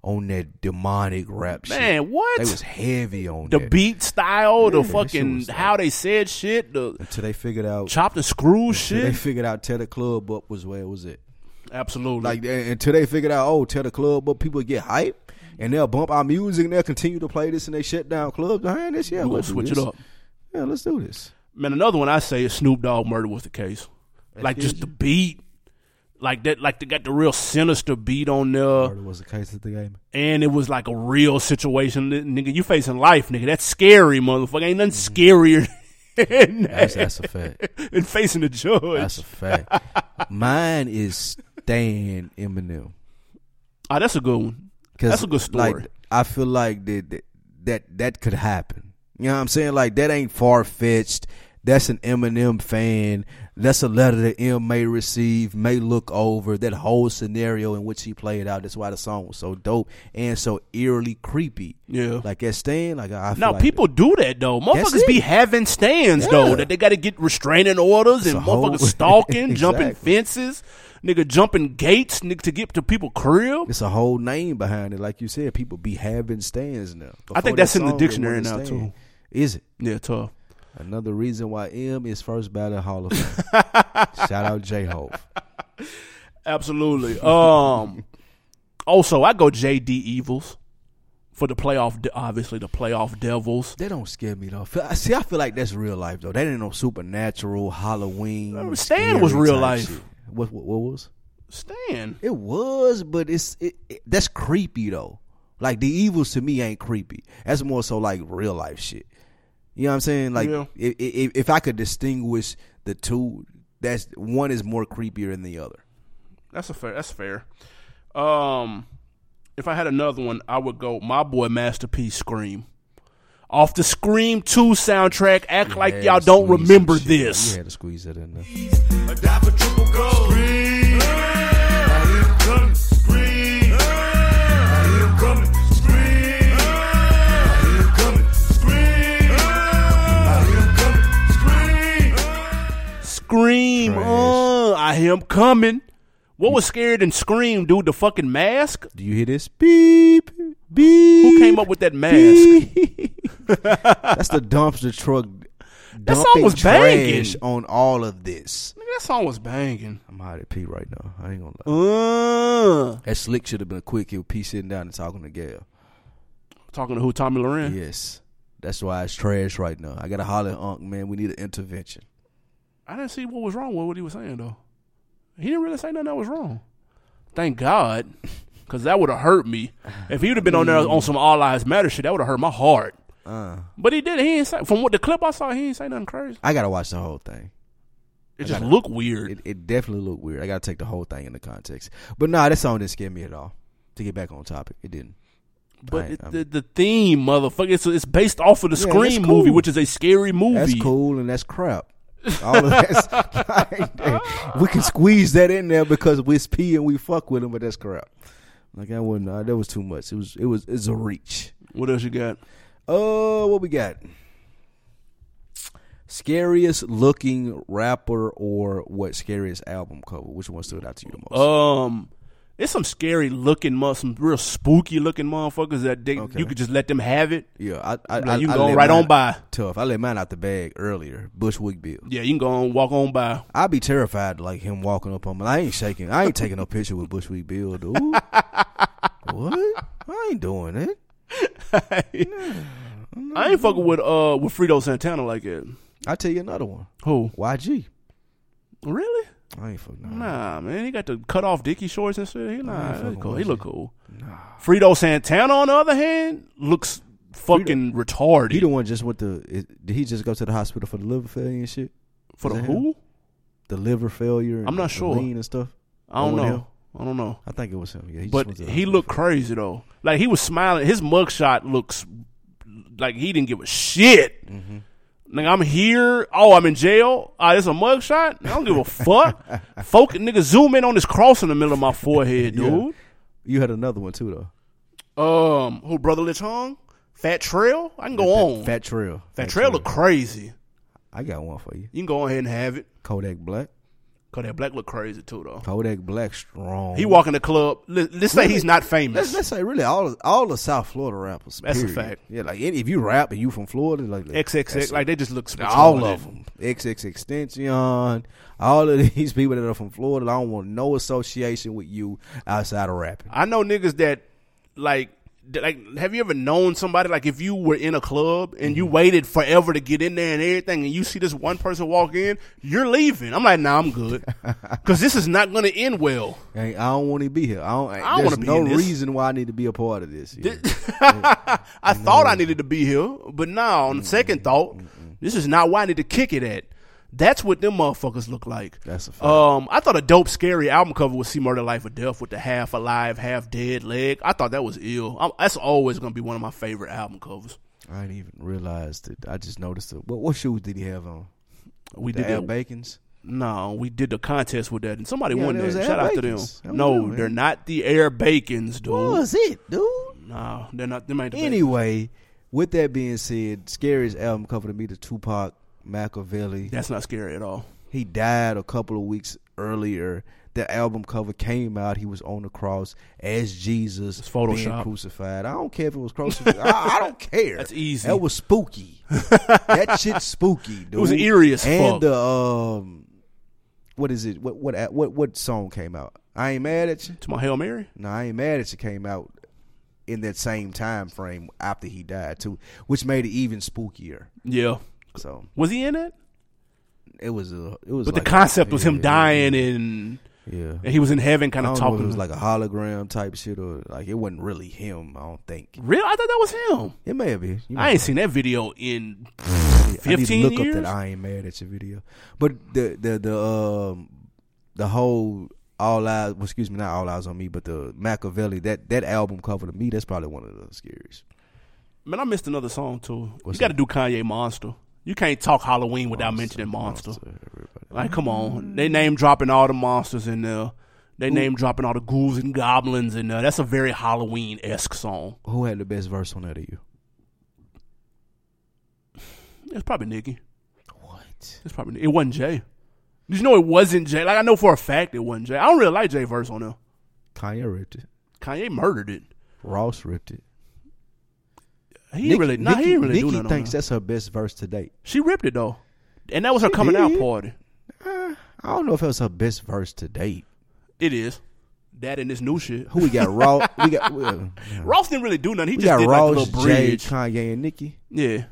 on that demonic rap shit. Man, what? They was heavy on the that. beat style, the Yeah, that shit fucking was how they said shit, the until they figured out chopped and screw Until shit. they figured out Tear the Club Up was where it was at. Absolutely. Like until they figured out, Tear the Club Up, people get hype and they'll bump our music and they'll continue to play this and they shut down clubs behind this. Yeah, we're gonna let's switch do this. it up. Yeah, let's do this. Man, another one I say is Snoop Dogg Murder Was the Case. Like just the beat. Like that, like they got the real sinister beat on there. Murder Was the Case at the game. And it was like a real situation. Nigga, you facing life, nigga. That's scary, motherfucker. Ain't nothing scarier than that. That's a fact. And facing the judge. That's a fact. Mine is Stan Eminem. Ah, that's a good one. That's a good story. Like, I feel like that could happen. You know what I'm saying? Like, that ain't far-fetched. That's an Eminem fan. That's a letter that M may receive, may look over. That whole scenario in which he played out. That's why the song was so dope and so eerily creepy. Yeah. Like at Stan, like I feel now like people do that though. Motherfuckers be having stands though that they got to get restraining orders and motherfuckers stalking, exactly. jumping fences, nigga jumping gates, nigga to get to people's crib. It's a whole name behind it. Like you said, people be having stands now. I think that's in the dictionary now too. Is it? Yeah, tough. Another reason why M is first ballot Hall of Fame. Shout out J-Hove. Absolutely. Also, I go J.D. Evils for the playoff. Obviously, the playoff Devils. They don't scare me though. See, I feel like that's real life though. That ain't no supernatural Halloween. Stan was real life. Shit. What was? Stan. It was, but that's creepy though. Like the Evils to me ain't creepy. That's more so like real life shit. You know what I'm saying? Like, yeah. if I could distinguish the two, that's one is more creepier than the other. That's fair. If I had another one, I would go my boy Master P Scream. Off the Scream 2 soundtrack, act like y'all don't remember this. You had to squeeze that in there. A dapper triple gold. Scream. I hear him coming. Scream. I hear him coming. Scream. I hear him coming. Scream, I hear him coming. What was scarier than Scream, dude? The fucking mask? Do you hear this? Beep, beep. Who came up with that mask? That's the dumpster truck. That song was banging on all of this. Nigga, that song was banging. I'm hot at P right now. I ain't gonna lie. That Slick should have been a quick kill. P sitting down and talking to Gail. Talking to who? Tommy Loren? Yes. That's why it's trash right now. I gotta holler at Unc, man. We need an intervention. I didn't see what was wrong with what he was saying, though. He didn't really say nothing that was wrong. Thank God, because that would have hurt me. If he would have been on there on some All Lives Matter shit, that would have hurt my heart. But he didn't. He ain't say, from what the clip I saw, he ain't say nothing crazy. I gotta watch the whole thing. It just looked weird. It definitely looked weird. I gotta take the whole thing into context. But nah, that song didn't scare me at all. To get back on topic, it didn't. But the theme, motherfucker, it's based off of the Scream movie, which is a scary movie. That's cool and that's crap. All of that, we can squeeze that in there because it's P and we fuck with him, but that's crap. Like I wouldn't. That was too much. It's a reach. What else you got? What we got? Scariest looking rapper or what? Scariest album cover? Which one stood out to you the most? It's some scary looking, some real spooky looking motherfuckers that you could just let them have it. Yeah, you can go right on by. Tough. I let mine out the bag earlier. Bushwick Bill. Yeah, you can go on, walk on by. I'd be terrified like him walking up on me. I ain't shaking. I ain't taking no picture with Bushwick Bill, dude. What? I ain't doing it. I ain't fucking with Fredo Santana like that. I'll tell you another one. Who? YG. Really? I ain't fucking. Nah, man. He got the cut off Dickie shorts and shit. He cool. He look cool. Nah. Fredo Santana, on the other hand, looks fucking retarded. He the one just went to. Did he just go to the hospital for the liver failure and shit? For the who? The liver failure. And I'm not sure. Lean and stuff. I don't know. I don't know. I think it was him. Yeah, but he looked crazy though. Like he was smiling. His mugshot looks like he didn't give a shit. Mm-hmm. Nigga, I'm here. Oh, I'm in jail. It's a mugshot. I don't give a fuck. Nigga, zoom in on this cross in the middle of my forehead, dude. Yeah. You had another one too, though. Who, Brotherly Tongue? Fat Trail? I can go on. Fat Trail. Fat Trail look crazy. I got one for you. You can go ahead and have it. Kodak Black. Kodak Black look crazy too, though. Kodak Black strong. He walk in the club. Let's say he's not famous. Let's say really all the South Florida rappers. That's period. a fact. Yeah, like if you rap and you from Florida, like XXX, like they just look all of them. XX Extension, all of these people that are from Florida. I don't want no association with you outside of rapping. I know niggas that like. Have you ever known somebody, like if you were in a club and you waited forever to get in there and everything and you see this one person walk in, you're leaving. I'm like, nah, I'm good. Because this is not going to end well. Hey, I don't want to be here. I don't want to be no in this. reason why I need to be a part of this. Yeah. I thought I needed to be here, but now on the second thought, this is not where I need to kick it at. That's what them motherfuckers look like. That's a fact. I thought a dope, scary album cover was See Murder, Life or Death with the half alive, half dead leg. I thought that was ill. That's always going to be one of my favorite album covers. I didn't even realize it. I just noticed it. What shoes did he have on? We the did Air that. Bacons? No, we did the contest with that, and somebody won there was that. Air Shout out to Bacons. them. No, they're not the Air Bacons, dude. What was it, dude? No, they're not. They ain't the Anyway, with that being said, scariest album cover to me, the Tupac Machiavelli. Bacons. That's not scary at all. He died a couple of weeks earlier. The album cover came out. He was on the cross as Jesus It's Photoshop. being crucified. I don't care if it was crucified. I don't care. That's easy. That was spooky. That shit's spooky, dude. It was eerie as and fuck. the what is it? What song came out? I Ain't Mad at You. To my Hail Mary? No, I Ain't Mad at You came out in that same time frame after he died too, which made it even spookier. Yeah. So Was he in it? it was But like the concept was him dying and he was in heaven kind I of don't know if talking. it was like a hologram type shit or like it wasn't really him. I don't think Real? I thought that was him. it may have been. I ain't seen that video in I need to 15 look years. up that I Ain't Mad at You video. But the whole All Eyes, well, excuse me, not All Eyes on Me, but the Machiavelli, that album cover to me, that's probably one of the scariest. Man, I missed another song too. What's you got to that? do Kanye Monster. You can't talk Halloween without mentioning Monster. Like, come on. They name dropping all the monsters in there. They name dropping all the ghouls and goblins in there. That's a very Halloween-esque song. Who had the best verse on that of you? It's probably Nicki. What? It's probably It wasn't Jay. Did you know it wasn't Jay? Like, I know for a fact it wasn't Jay. I don't really like Jay verse on there. Kanye ripped it. Kanye murdered it. Ross ripped it. He didn't really do nothing Nicki on thinks there. that's her best verse to date. She ripped it, though. And that was her coming out party. I don't know if it was her best verse to date. It is. That and this new shit. Who we got? Ross. Ross didn't really do nothing. He We just got did Ross, like a little Jay, bridge. Kanye, and Nicki. Yeah.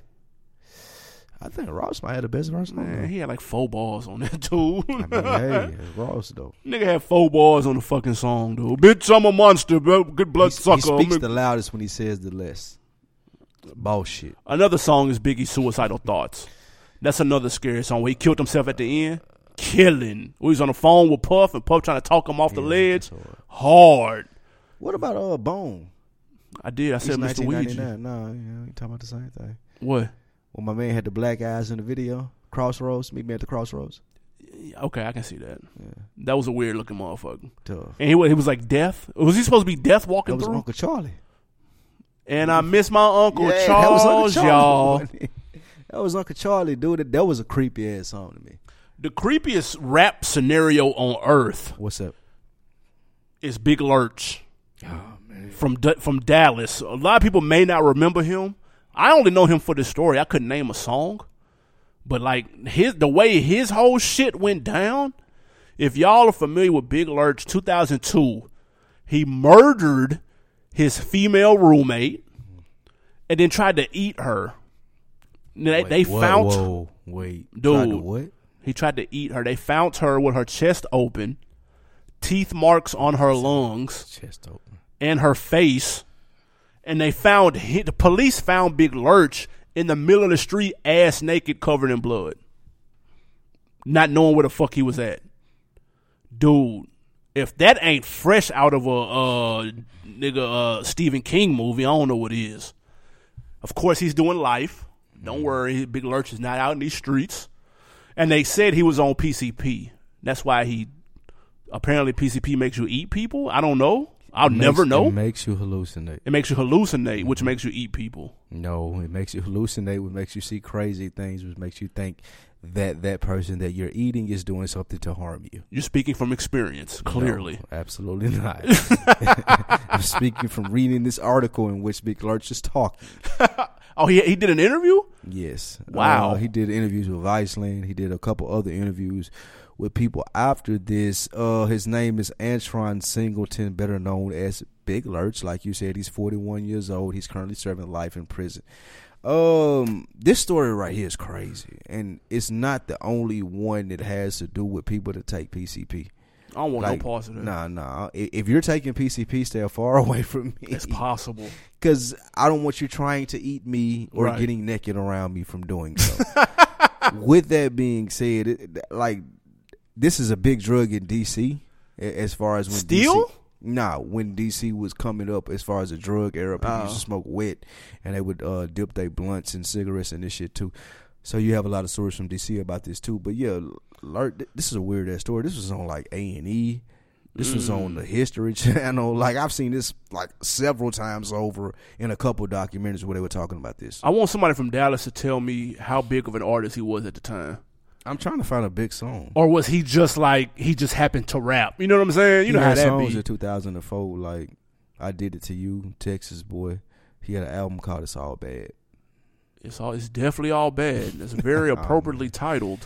I think Ross might have the best verse on Man, there. he had like 4 bars on that, dude. I mean, hey, it's Ross though. Nigga had 4 bars on the fucking song, dude. Bitch, I'm a monster, bro. Good blood He sucker. speaks the loudest when he says the less. Bullshit. Another song is Biggie's Suicidal Thoughts. That's another scary song where he killed himself at the end. Killing. We was on the phone with Puff and Puff trying to talk him off the ledge. that's Hard. What about Bone? I did. I said It's Mr. Ouija. 1999. No, you talking about the same thing. What? When my man had the black eyes in the video, Crossroads, meet me at the Crossroads. Okay, I can see that. Yeah. That was a weird looking motherfucker. Tough. And he was like death. Was he supposed to be death That walking was through? Uncle Charlie. And I miss my Uncle Yeah, Charles, y'all. That was Uncle Charlie, dude. That was a creepy ass song to me. The creepiest rap scenario on earth What's up? is Big Lurch Oh man. from Dallas. A lot of people may not remember him. I only know him for this story. I couldn't name a song. But like the way his whole shit went down, if y'all are familiar with Big Lurch, 2002, he murdered his female roommate and then tried to eat her. They found Wait. Dude. Tried to what? He tried to eat her. They found her with her chest open, teeth marks on her lungs Chest open. and her face. And they found the police found Big Lurch in the middle of the street, ass naked, covered in blood, not knowing where the fuck he was at. Dude, if that ain't fresh out of a Stephen King movie, I don't know what is. Of course, he's doing life. Don't worry, Big Lurch is not out in these streets. And they said he was on PCP. That's why apparently PCP makes you eat people. I don't know. I'll never know. It makes you hallucinate. It makes you hallucinate, which makes you eat people. No, it makes you hallucinate, which makes you see crazy things, which makes you think that person that you're eating is doing something to harm you. You're speaking from experience, clearly. No, absolutely not. I'm speaking from reading this article in which Big Lurch is talking. Oh, he did an interview? Yes. Wow. He did interviews with Viceland. He did a couple other interviews with people after this. His name is Antron Singleton, better known as Big Lurch. Like you said, he's 41 years old. He's currently serving life in prison. This story right here is crazy, and it's not the only one that has to do with people that take PCP. I don't want no parts of that. Nah. If you're taking PCP, stay far away from me. It's possible. Because I don't want you trying to eat me or getting naked around me from doing so. With that being said, this is a big drug in D.C. as far as when Steel? When DC was coming up as far as the drug era, people used to smoke wet, and they would dip their blunts and cigarettes and this shit too. So you have a lot of stories from DC about this too. But yeah, this is a weird ass story. This was on like A&E. This was on the History Channel. Like, I've seen this like several times over in a couple of documentaries where they were talking about this. I want somebody from Dallas to tell me how big of an artist he was at the time. I'm trying to find a big song. Or was he just happened to rap? You know what I'm saying? You know how that songs be. in 2004, like I Did It to You, Texas Boy. He had an album called It's All Bad. It's definitely all bad. It's very appropriately titled.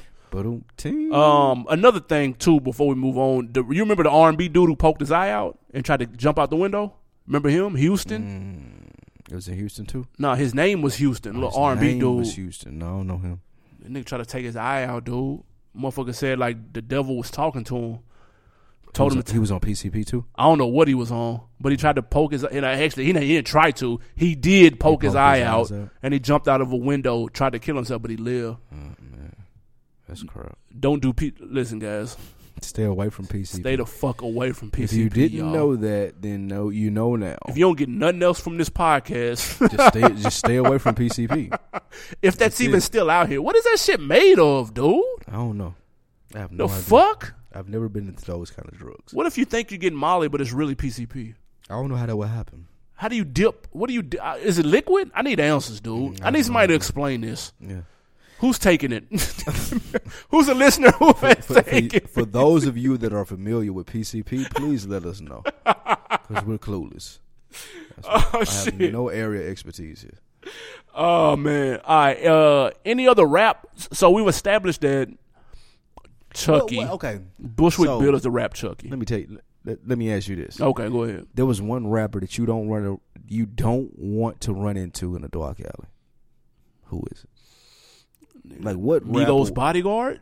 Another thing too, before we move on, you remember the R&B dude who poked his eye out and tried to jump out the window? Remember him, Houston? It was in Houston too. No, his name was Houston. Little R&B dude. Was Houston. No, I don't know him. The nigga tried to take his eye out, dude. Motherfucker said like the devil was talking to him. He was on PCP too. I don't know what he was on, but he tried to poke his. And actually, he didn't try to. He did poke his eye out, and he jumped out of a window, tried to kill himself, but he lived. Oh man, that's crap. Don't do. Listen, guys. Stay away from PCP. Stay the fuck away from PCP. If you didn't know that, then you know now. If you don't get nothing else from this podcast, just stay away from PCP. If that's even still out here, what is that shit made of, dude? I don't know. I have no idea. Fuck? I've never been into those kind of drugs. What if you think you're getting Molly, but it's really PCP? I don't know how that would happen. How do you dip? What do you? Is it liquid? I need answers, dude. I need somebody to explain this. Yeah. Who's taking it? Who's a listener who has taken it? For those of you that are familiar with PCP, please let us know. Because we're clueless. I have no area expertise here. Oh, man. All right. Any other rap? So we've established that Chucky. Okay. Bushwick Bill is the rap Chucky. Let me tell you. Let me ask you this. Okay, go ahead. There was one rapper that you don't want to run into in a dark alley. Who is it? Like what? Migos Bodyguard?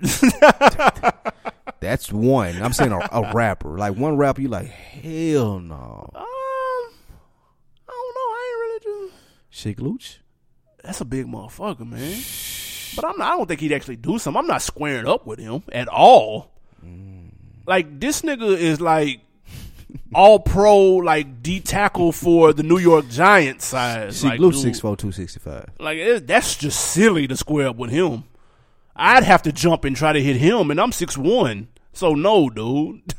That's one. I'm saying a rapper. Like one rapper, you like, hell no. I don't know. I ain't really do. Sheek Louch? That's a big motherfucker, man. But I don't think he'd actually do something. I'm not squaring up with him at all. Like, this nigga is like all pro, like D tackle for the New York Giants size. Sheek like, Louch 6'4", 265. Like, that's just silly to square up with him. I'd have to jump and try to hit him, and I'm 6'1". So no, dude.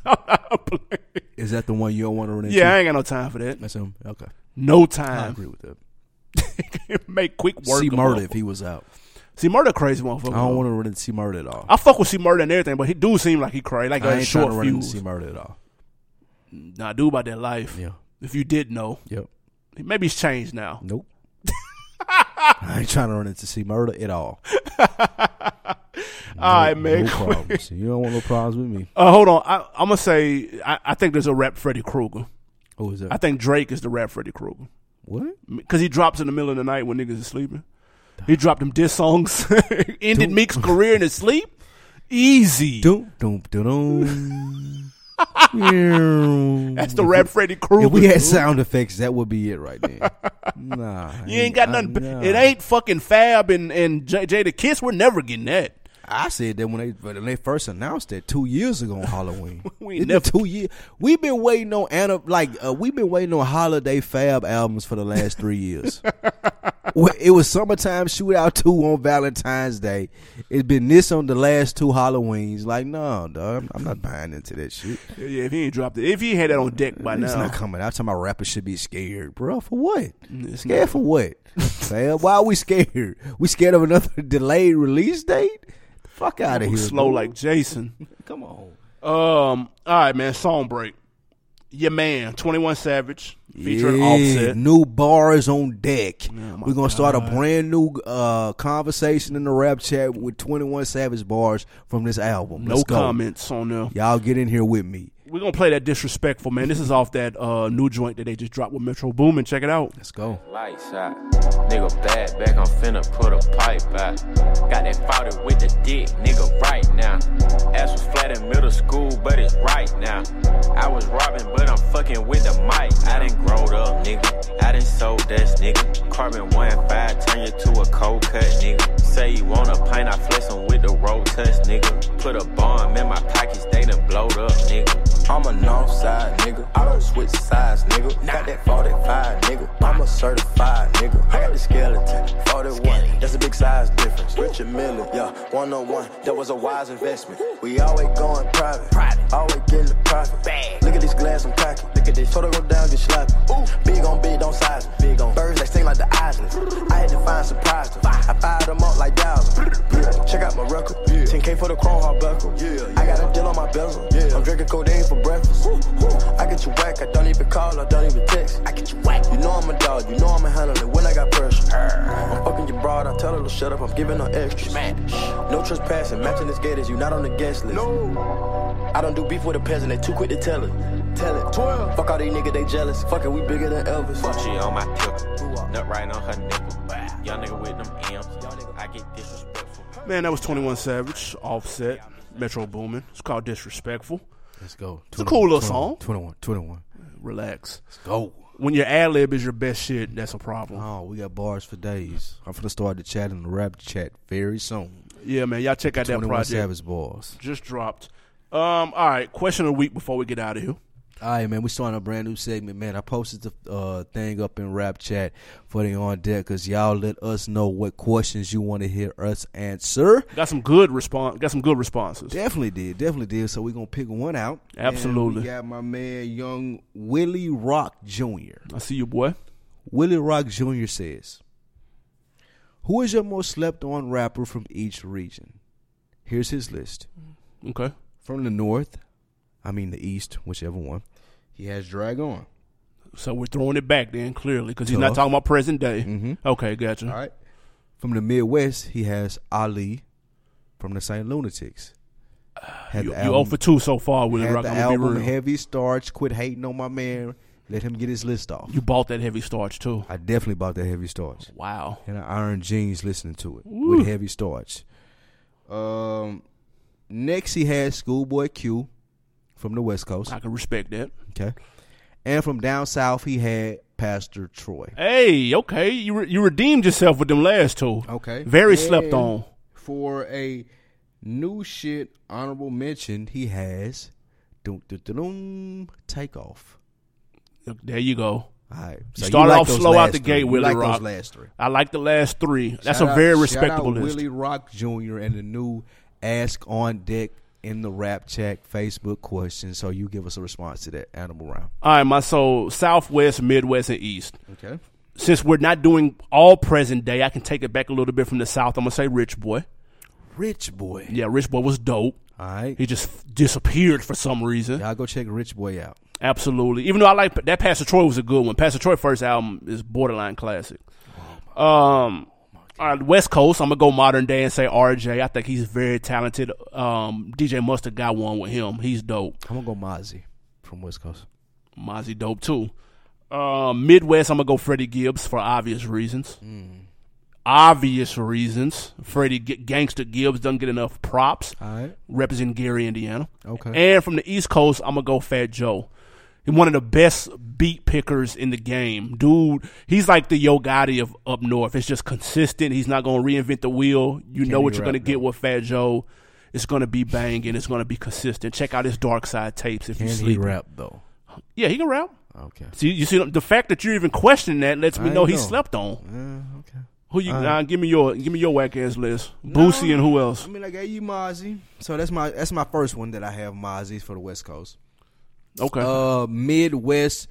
Is that the one you don't want to run into? Yeah, I ain't got no time for that. That's him. Okay. No time. I agree with that. Make quick work. C Murder if he was out. C Murder crazy motherfucker. I don't want to run into C Murder at all. I fuck with C Murder and everything, but he do seem like he crazy. Like I a ain't short trying to run into fuse. C Murder at all. Nah, dude about that life. Yeah. If you did know. Yep. Maybe he's changed now. Nope. I ain't trying to run into C Murder at all. All right, man. No problems. You don't want no problems with me. Hold on. I'm gonna say I think there's a rap Freddy Krueger. Who is that? I think Drake is the rap Freddy Krueger. What? Because he drops in the middle of the night when niggas is sleeping. He dropped them diss songs. Ended Meek's career in his sleep. Easy. Doom, doom, doom. That's the rap Freddy Krueger. If we had sound effects, that would be it right there. Nah. You ain't got nothing. Nah. It ain't fucking Fab and Jada Kiss. We're never getting that. I said that when they first announced that 2 years ago on Halloween. It's never 2 years. We've been waiting on holiday Fab albums for the last 3 years. It was Summertime Shootout 2 on Valentine's Day. It's been this on the last 2 Halloweens. Like, no, dog, I'm not buying into that shit. Yeah, if he ain't dropped it, if he had that on deck by now, it's not coming. I'm talking about rappers should be scared, bro. For what? Scared for what? Fab, why are we scared? We scared of another delayed release date? Fuck out of here. Slow dude. like Jason. Come on. All right, man. Song break. Your man, 21 Savage, featuring Offset. New bars on deck. Oh, We're going to start a brand new conversation in the rap chat with 21 Savage bars from this album. No Let's go. comments on them. Y'all get in here with me. We're going to play that Disrespectful, man. This is off that new joint that they just dropped with Metro Boomin. Check it out. Let's go. Lights out, nigga bad back, I'm finna put a pipe out. Got that 40 with the dick, nigga, right now. Ass was flat in middle school, but it's right now. I was robbing, but I'm fucking with the mic. I done growed up, nigga. I done sold that, nigga. Carbon 1.5 turn you to a cold cut, nigga. Say you want a pint, I flex 'em with the road touch, nigga. Put a bomb in my pockets, they done blowed up, nigga. I'm a north side nigga. I don't switch sides, nigga. Got that 45, nigga. I'm a certified nigga. I got the skeleton, 41. That's a big size difference. Rich a million, yeah. 101. That was a wise investment. We always going private. Always getting the profit. Look at this glass, I'm cracking. Look at this. Photo go down, get slapping. Big on big, don't size me. Big on birds, they sting like the Islands. I had to find surprise them. I fired them up like Dowsing. Yeah. Check out my record. 10K for the chrome hard buckle. I got a deal on my bezel. I'm drinking codeine for breakfast. I get you whack, I don't even call, I don't even text. I get you whack. You know I'm a dog, you know I'm a handle it when I got pressure. I'm fucking your broad, I tell her to shut up, I'm giving her extras. No trespassing, matching this gators, you not on the guest list. No. I don't do beef with a peasant, they too quick to tell it. Tell it. 12. Fuck all these niggas, they jealous. Fuck it, we bigger than Elvis. She on my tip, nut right on her nipple. Young nigga with them M's, I get disrespectful. Man, that was 21 Savage, Offset, Metro Boomin. It's called Disrespectful. Let's go. It's a cool little song. 21. Relax. Let's go. When your ad-lib is your best shit, that's a problem. Oh, we got bars for days. I'm finna start the chat in the rap chat very soon. Yeah, man. Y'all check out that 21 project. Savage bars. Just dropped. All right. Question of the week before we get out of here. All right, man, we starting a brand new segment, man. I posted the thing up in Rap Chat for the On Deck because y'all let us know what questions you want to hear us answer. Got some good responses. Definitely did. So we're going to pick one out. Absolutely. And we got my man, young Willie Rock Jr. I see you, boy. Willie Rock Jr. says, who is your most slept on rapper from each region? Here's his list. Okay. From the north, the east, whichever one. He has Drag On. So we're throwing it back then, clearly, because he's not talking about present day. Mm-hmm. Okay, gotcha. All right. From the Midwest, he has Ali from the St. Lunatics. You 0 for 2 so far, Willie Rock. The I'm gonna be album real. Heavy Starch. Quit hating on my man. Let him get his list off. You bought that Heavy Starch too. I definitely bought that Heavy Starch. Wow. And I ironed jeans listening to it Woo. with Heavy Starch. Next, he has Schoolboy Q from the West Coast. I can respect that. Okay. And from down south, he had Pastor Troy. Hey, okay. You redeemed yourself with them last two. Okay. Very And slept on. For a new shit honorable mention, he has Takeoff. There you go. All right. So started off slow out the gate, Willie like Rock. those last three. I like the last three. That's Shout a out- very shout respectable out list. Willie Rock Jr. and the new Ask On Deck in the Rap Chat Facebook question. So you give us a response to that animal round. All right, so Southwest, Midwest, and East. Okay. Since we're not doing all present day, I can take it back a little bit from the South. I'm going to say Rich Boy. Rich Boy. Yeah, Rich Boy was dope. All right. He just disappeared for some reason. Y'all go check Rich Boy out. Absolutely. Even though I like that, Pastor Troy was a good one. Pastor Troy's first album is borderline classic. All right, West Coast, I'm going to go modern day and say RJ. I think he's very talented. DJ Mustard got one with him. He's dope. I'm going to go Mozzie from West Coast. Mozzie dope too. Midwest, I'm going to go Freddie Gibbs for obvious reasons. Obvious reasons. Freddie Gangster Gibbs doesn't get enough props. All right. Representing Gary, Indiana. Okay. And from the East Coast, I'm going to go Fat Joe. He's one of the best beat pickers in the game. Dude, he's like the Yo Gotti of up north. It's just consistent. He's not going to reinvent the wheel. You know what you're going to get with Fat Joe. It's going to be banging. It's going to be consistent. Check out his Dark Side tapes if you Can sleep. he rap, though? Yeah, he can rap. Okay. See, you see the fact that you're even questioning that lets me I know he know. slept on. Okay. Who you? Give me your whack ass list. Boosie and who else? I gave you Mozzie. So that's my first one that I have Mozzie for the West Coast. Okay. Midwest,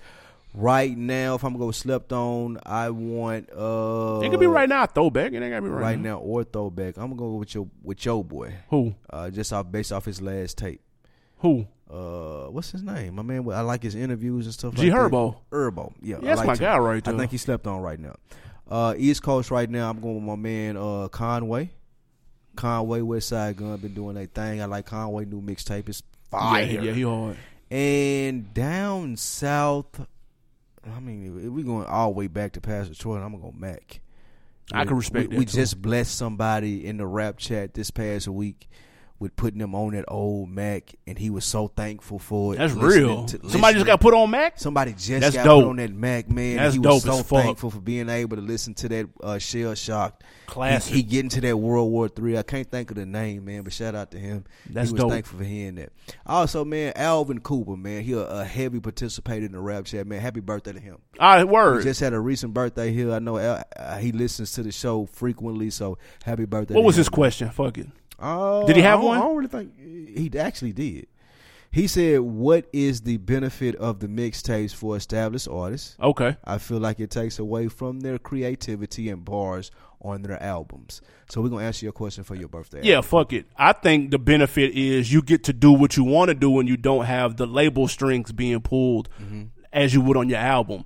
Right now, if I'm gonna go slept on, I want It could be right now throwback. It ain't gotta be right now or throwback. I'm gonna go with your boy. Who? Just based off his last tape. Who? What's his name? My man, I like his interviews and stuff G like Herbo. that. Herbo. Yeah, That's my guy right there. I think he slept on right now. East Coast right now, I'm going with my man Conway. Conway, Westside Gun, been doing their thing. I like Conway new mixtape. It's fire. Yeah, he hard. And down south, I mean, if we going all the way back to Pastor Troy, I'm gonna go Mac. I can respect that. We too. just blessed somebody in the rap chat this past week with putting them on that old Mac, and he was so thankful for it. That's real. Somebody just got put on Mac? Somebody just That's got dope. put on that Mac, man. That's he was dope so as fuck. thankful for being able to listen to that Shell Shocked. Classic. He getting to that World War III. I can't think of the name, man, but shout out to him. That's he was dope. thankful for hearing that. Also, man, Alvin Cooper, man, he a heavy participator in the rap chat, man. Happy birthday to him. All right, He word. just had a recent birthday here. I know he listens to the show frequently, so happy birthday. What to was him. his question? Fuck it. Did he have I one? don't really think he actually did. He said, "What is the benefit of the mixtapes for established artists? Okay. I feel like it takes away from their creativity and bars on their albums." So we're gonna answer your question for your birthday. Yeah, fuck it. I think the benefit is you get to do what you want to do and you don't have the label strings being pulled as you would on your album.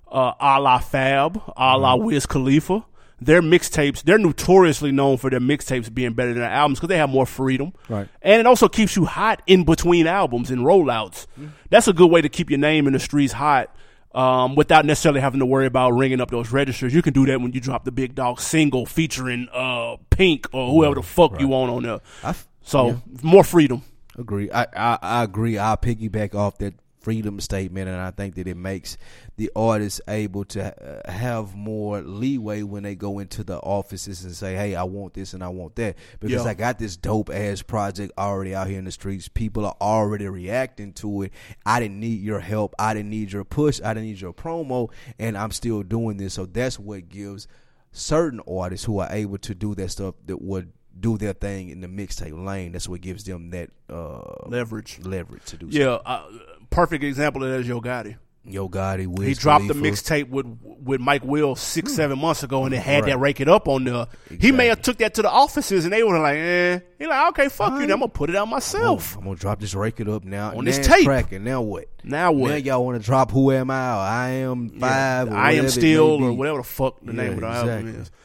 A la Fab, a la Wiz Khalifa. Their mixtapes, they're notoriously known for their mixtapes being better than their albums because they have more freedom. Right. And it also keeps you hot in between albums and rollouts. That's a good way to keep your name in the streets hot without necessarily having to worry about ringing up those registers. You can do that when you drop the Big Dog single featuring Pink or whoever the fuck you want on there. More freedom. Agree. I agree. I'll piggyback off that freedom statement, and I think that it makes the artists able to have more leeway when they go into the offices and say, hey, I want this and I want that, because I got this dope ass project already out here in the streets. People are already reacting to it. I didn't need your help. I didn't need your push. I didn't need your promo, and I'm still doing this. So that's what gives certain artists who are able to do that stuff that would do their thing in the mixtape lane. That's what gives them that leverage to do. Perfect example of that is Yo Gotti. Yo Gotti, Wiz he dropped Khalifa. the mixtape with Mike Will 6-7 months ago, and it had that Rake It Up on there. Exactly. He may have took that to the offices, and they were like, He like, okay, fuck you, then I'm going to put it out myself. I'm going to drop this Rake It Up now. On this tape. Cracking. Now what? Now y'all want to drop Who Am I? Or I Am 5. I Am Still, or whatever the fuck the name of the album is.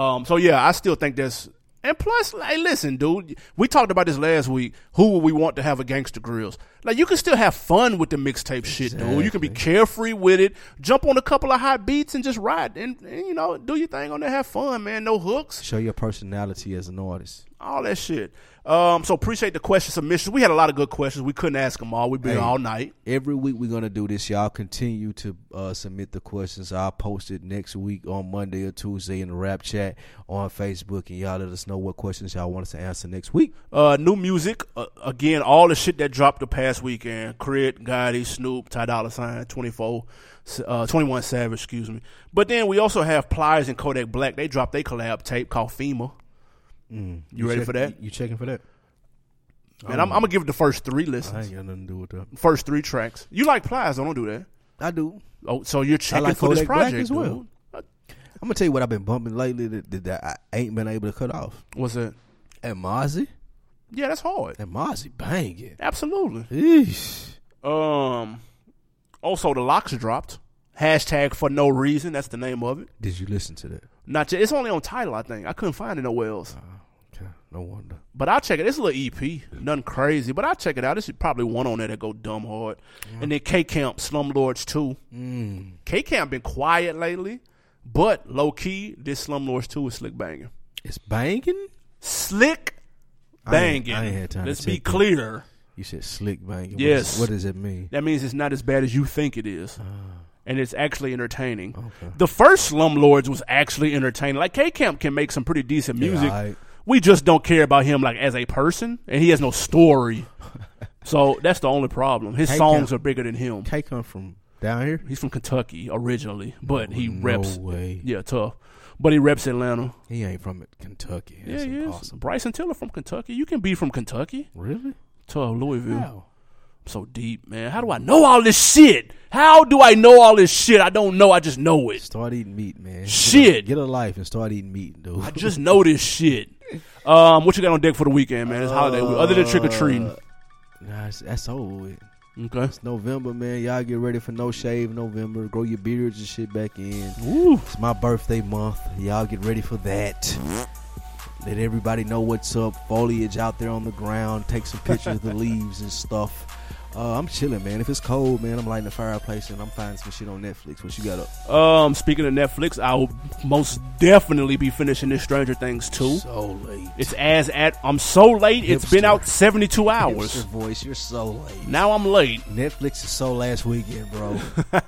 I still think that's... And plus, hey, listen, dude, we talked about this last week. Who would we want to have a Gangsta Grills? Like, you can still have fun with the mixtape shit, dude. You can be carefree with it. Jump on a couple of hot beats and just ride and do your thing on there. Have fun, man. No hooks. Show your personality as an artist. All that shit. So appreciate the question submissions. We had a lot of good questions. We couldn't ask them all. We've been all night. Every week we're going to do this. Y'all continue to submit the questions. I'll post it next week on Monday or Tuesday in the rap chat on Facebook, and y'all let us know what questions y'all want us to answer next week. New music. Again, all the shit that dropped the past weekend. Crit, Gotti, Snoop, Ty Dolla $ign, 21 Savage, excuse me. But then we also have Pliers and Kodak Black. They dropped their collab tape called FEMA. You ready for that? You checking for that? And I'm gonna give it the first 3 listens. I ain't got nothing to do with that. First 3 tracks. You like Pliers? Don't do that. I do. Oh, so you're checking like for this Kodak Black project as well. dude. I'm gonna tell you what I've been bumping lately that I ain't been able to cut off. What's that? And Mozzie. Yeah, that's hard. And Mozzie banging. Absolutely. Eesh. Also, the Locks dropped. Hashtag for no reason. That's the name of it. Did you listen to that? Not yet. It's only on Tidal, I think. I couldn't find it nowhere else. Okay, no wonder. But I'll check it. It's a little EP. Nothing crazy. But I'll check it out. There's probably one on there that go dumb hard. And then K-Camp, Slumlords 2. K-Camp been quiet lately. But low-key, this Slumlords 2 is slick banging. It's banging? Slick banging. I ain't had time Let's to be check that. clear. You said slick banging. Yes. What does it mean? That means it's not as bad as you think it is. And it's actually entertaining. Okay. The first Slumlords was actually entertaining. Like, K-Camp can make some pretty decent music. Yeah, We just don't care about him like as a person, and he has no story. So that's the only problem. His songs are bigger than him. K come from down here? He's from Kentucky originally, but he reps. No way. Yeah, tough. But he reps Atlanta. He ain't from Kentucky. That's he impossible. is. Bryson Tiller from Kentucky. You can be from Kentucky. Really? Tough, Louisville. Wow. So deep, man. How do I know all this shit? How do I know all this shit? I don't know. I just know it. Start eating meat, man. Shit. Get a life and start eating meat, dude. I just know this shit. What you got on deck for the weekend, man? It's holiday week. Other than trick-or-treating. Nah, that's over with. Okay. It's November, man. Y'all get ready for No Shave November. Grow your beards and shit back in. Woo. It's my birthday month. Y'all get ready for that. Let everybody know what's up. Foliage out there on the ground. Take some pictures of the leaves and stuff. I'm chilling, man. If it's cold, man, I'm lighting the fireplace and I'm finding some shit on Netflix. What you got up? Speaking of Netflix, I will most definitely be finishing this Stranger Things 2. So late. I'm so late. It's been out 72 hours. Hipster voice, you're so late. Now I'm late. Netflix is so last weekend, bro.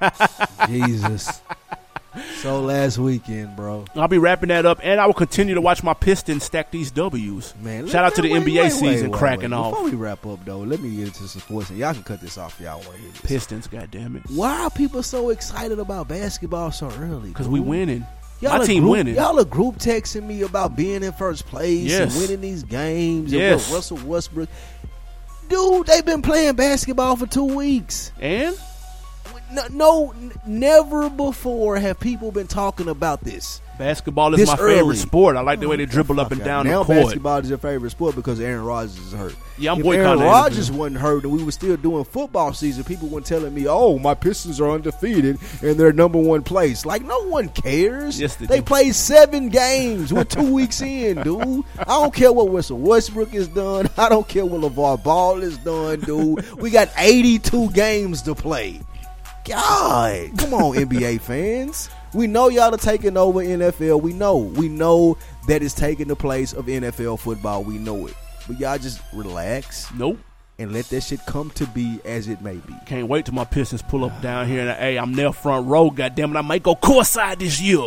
Jesus. So last weekend, bro. I'll be wrapping that up, and I will continue to watch my Pistons stack these W's. Man, shout out to the NBA season cracking off. Before we wrap up, though, let me get into some sports, and y'all can cut this off if y'all want to hear this. Pistons, goddammit. Why are people so excited about basketball so early? Because we winning. My team winning. Y'all are group texting me about being in first place and winning these games. Yes. And Russell Westbrook. Dude, they've been playing basketball for 2 weeks. And? No, never before have people been talking about this. Basketball is my favorite sport. I like the way they dribble up and down the court. Now basketball is your favorite sport because Aaron Rodgers is hurt. Yeah, I'm if boycotting. Aaron Rodgers wasn't hurt and we were still doing football season, people weren't telling me, "Oh, my Pistons are undefeated and they're number one place." Like, no one cares. Yes, they played 7 games. We're 2 weeks in, dude. I don't care what Russell Westbrook has done. I don't care what LeVar Ball has done, dude. We got 82 games to play. God, come on, NBA fans. We know y'all are taking over NFL. We know that it's taking the place of NFL football. We know it. But y'all just relax. Nope. And let that shit come to be as it may be. Can't wait till my Pistons pull up down here and hey, I'm there front row. Goddamn it, I might go courtside this year.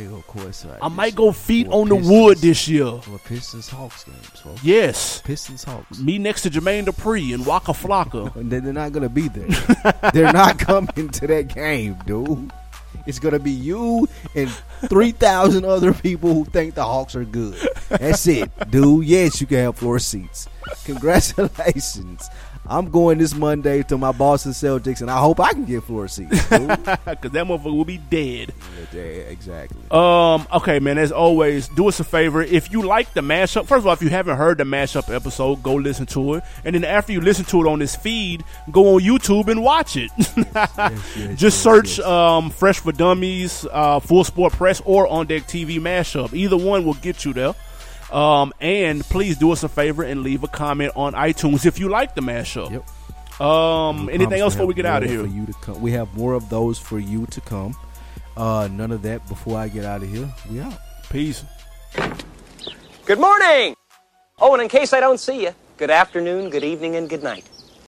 I might go feet on the wood this year. For Pistons Hawks games, folks. Yes. Pistons Hawks. Me next to Jermaine Dupri and Waka Flocka. And they're not gonna be there. They're not coming to that game, dude. It's going to be you and 3,000 other people who think the Hawks are good. That's it, dude. Yes, you can have floor seats. Congratulations. I'm going this Monday to my Boston Celtics, and I hope I can get floor seats, dude. Because that motherfucker will be dead. Yeah, exactly. Okay, man, as always, do us a favor. If you like the mashup, first of all, if you haven't heard the mashup episode, go listen to it. And then after you listen to it on this feed, go on YouTube and watch it. Just search Fresh for Dummies, Full Sport Press, or On Deck TV mashup. Either one will get you there. And please do us a favor and leave a comment on iTunes if you like the mashup. Yep. Anything else before we get out of here? For you to come. We have more of those for you to come. None of that before I get out of here. We out. Peace. Good morning. Oh, and in case I don't see you, good afternoon, good evening, and good night.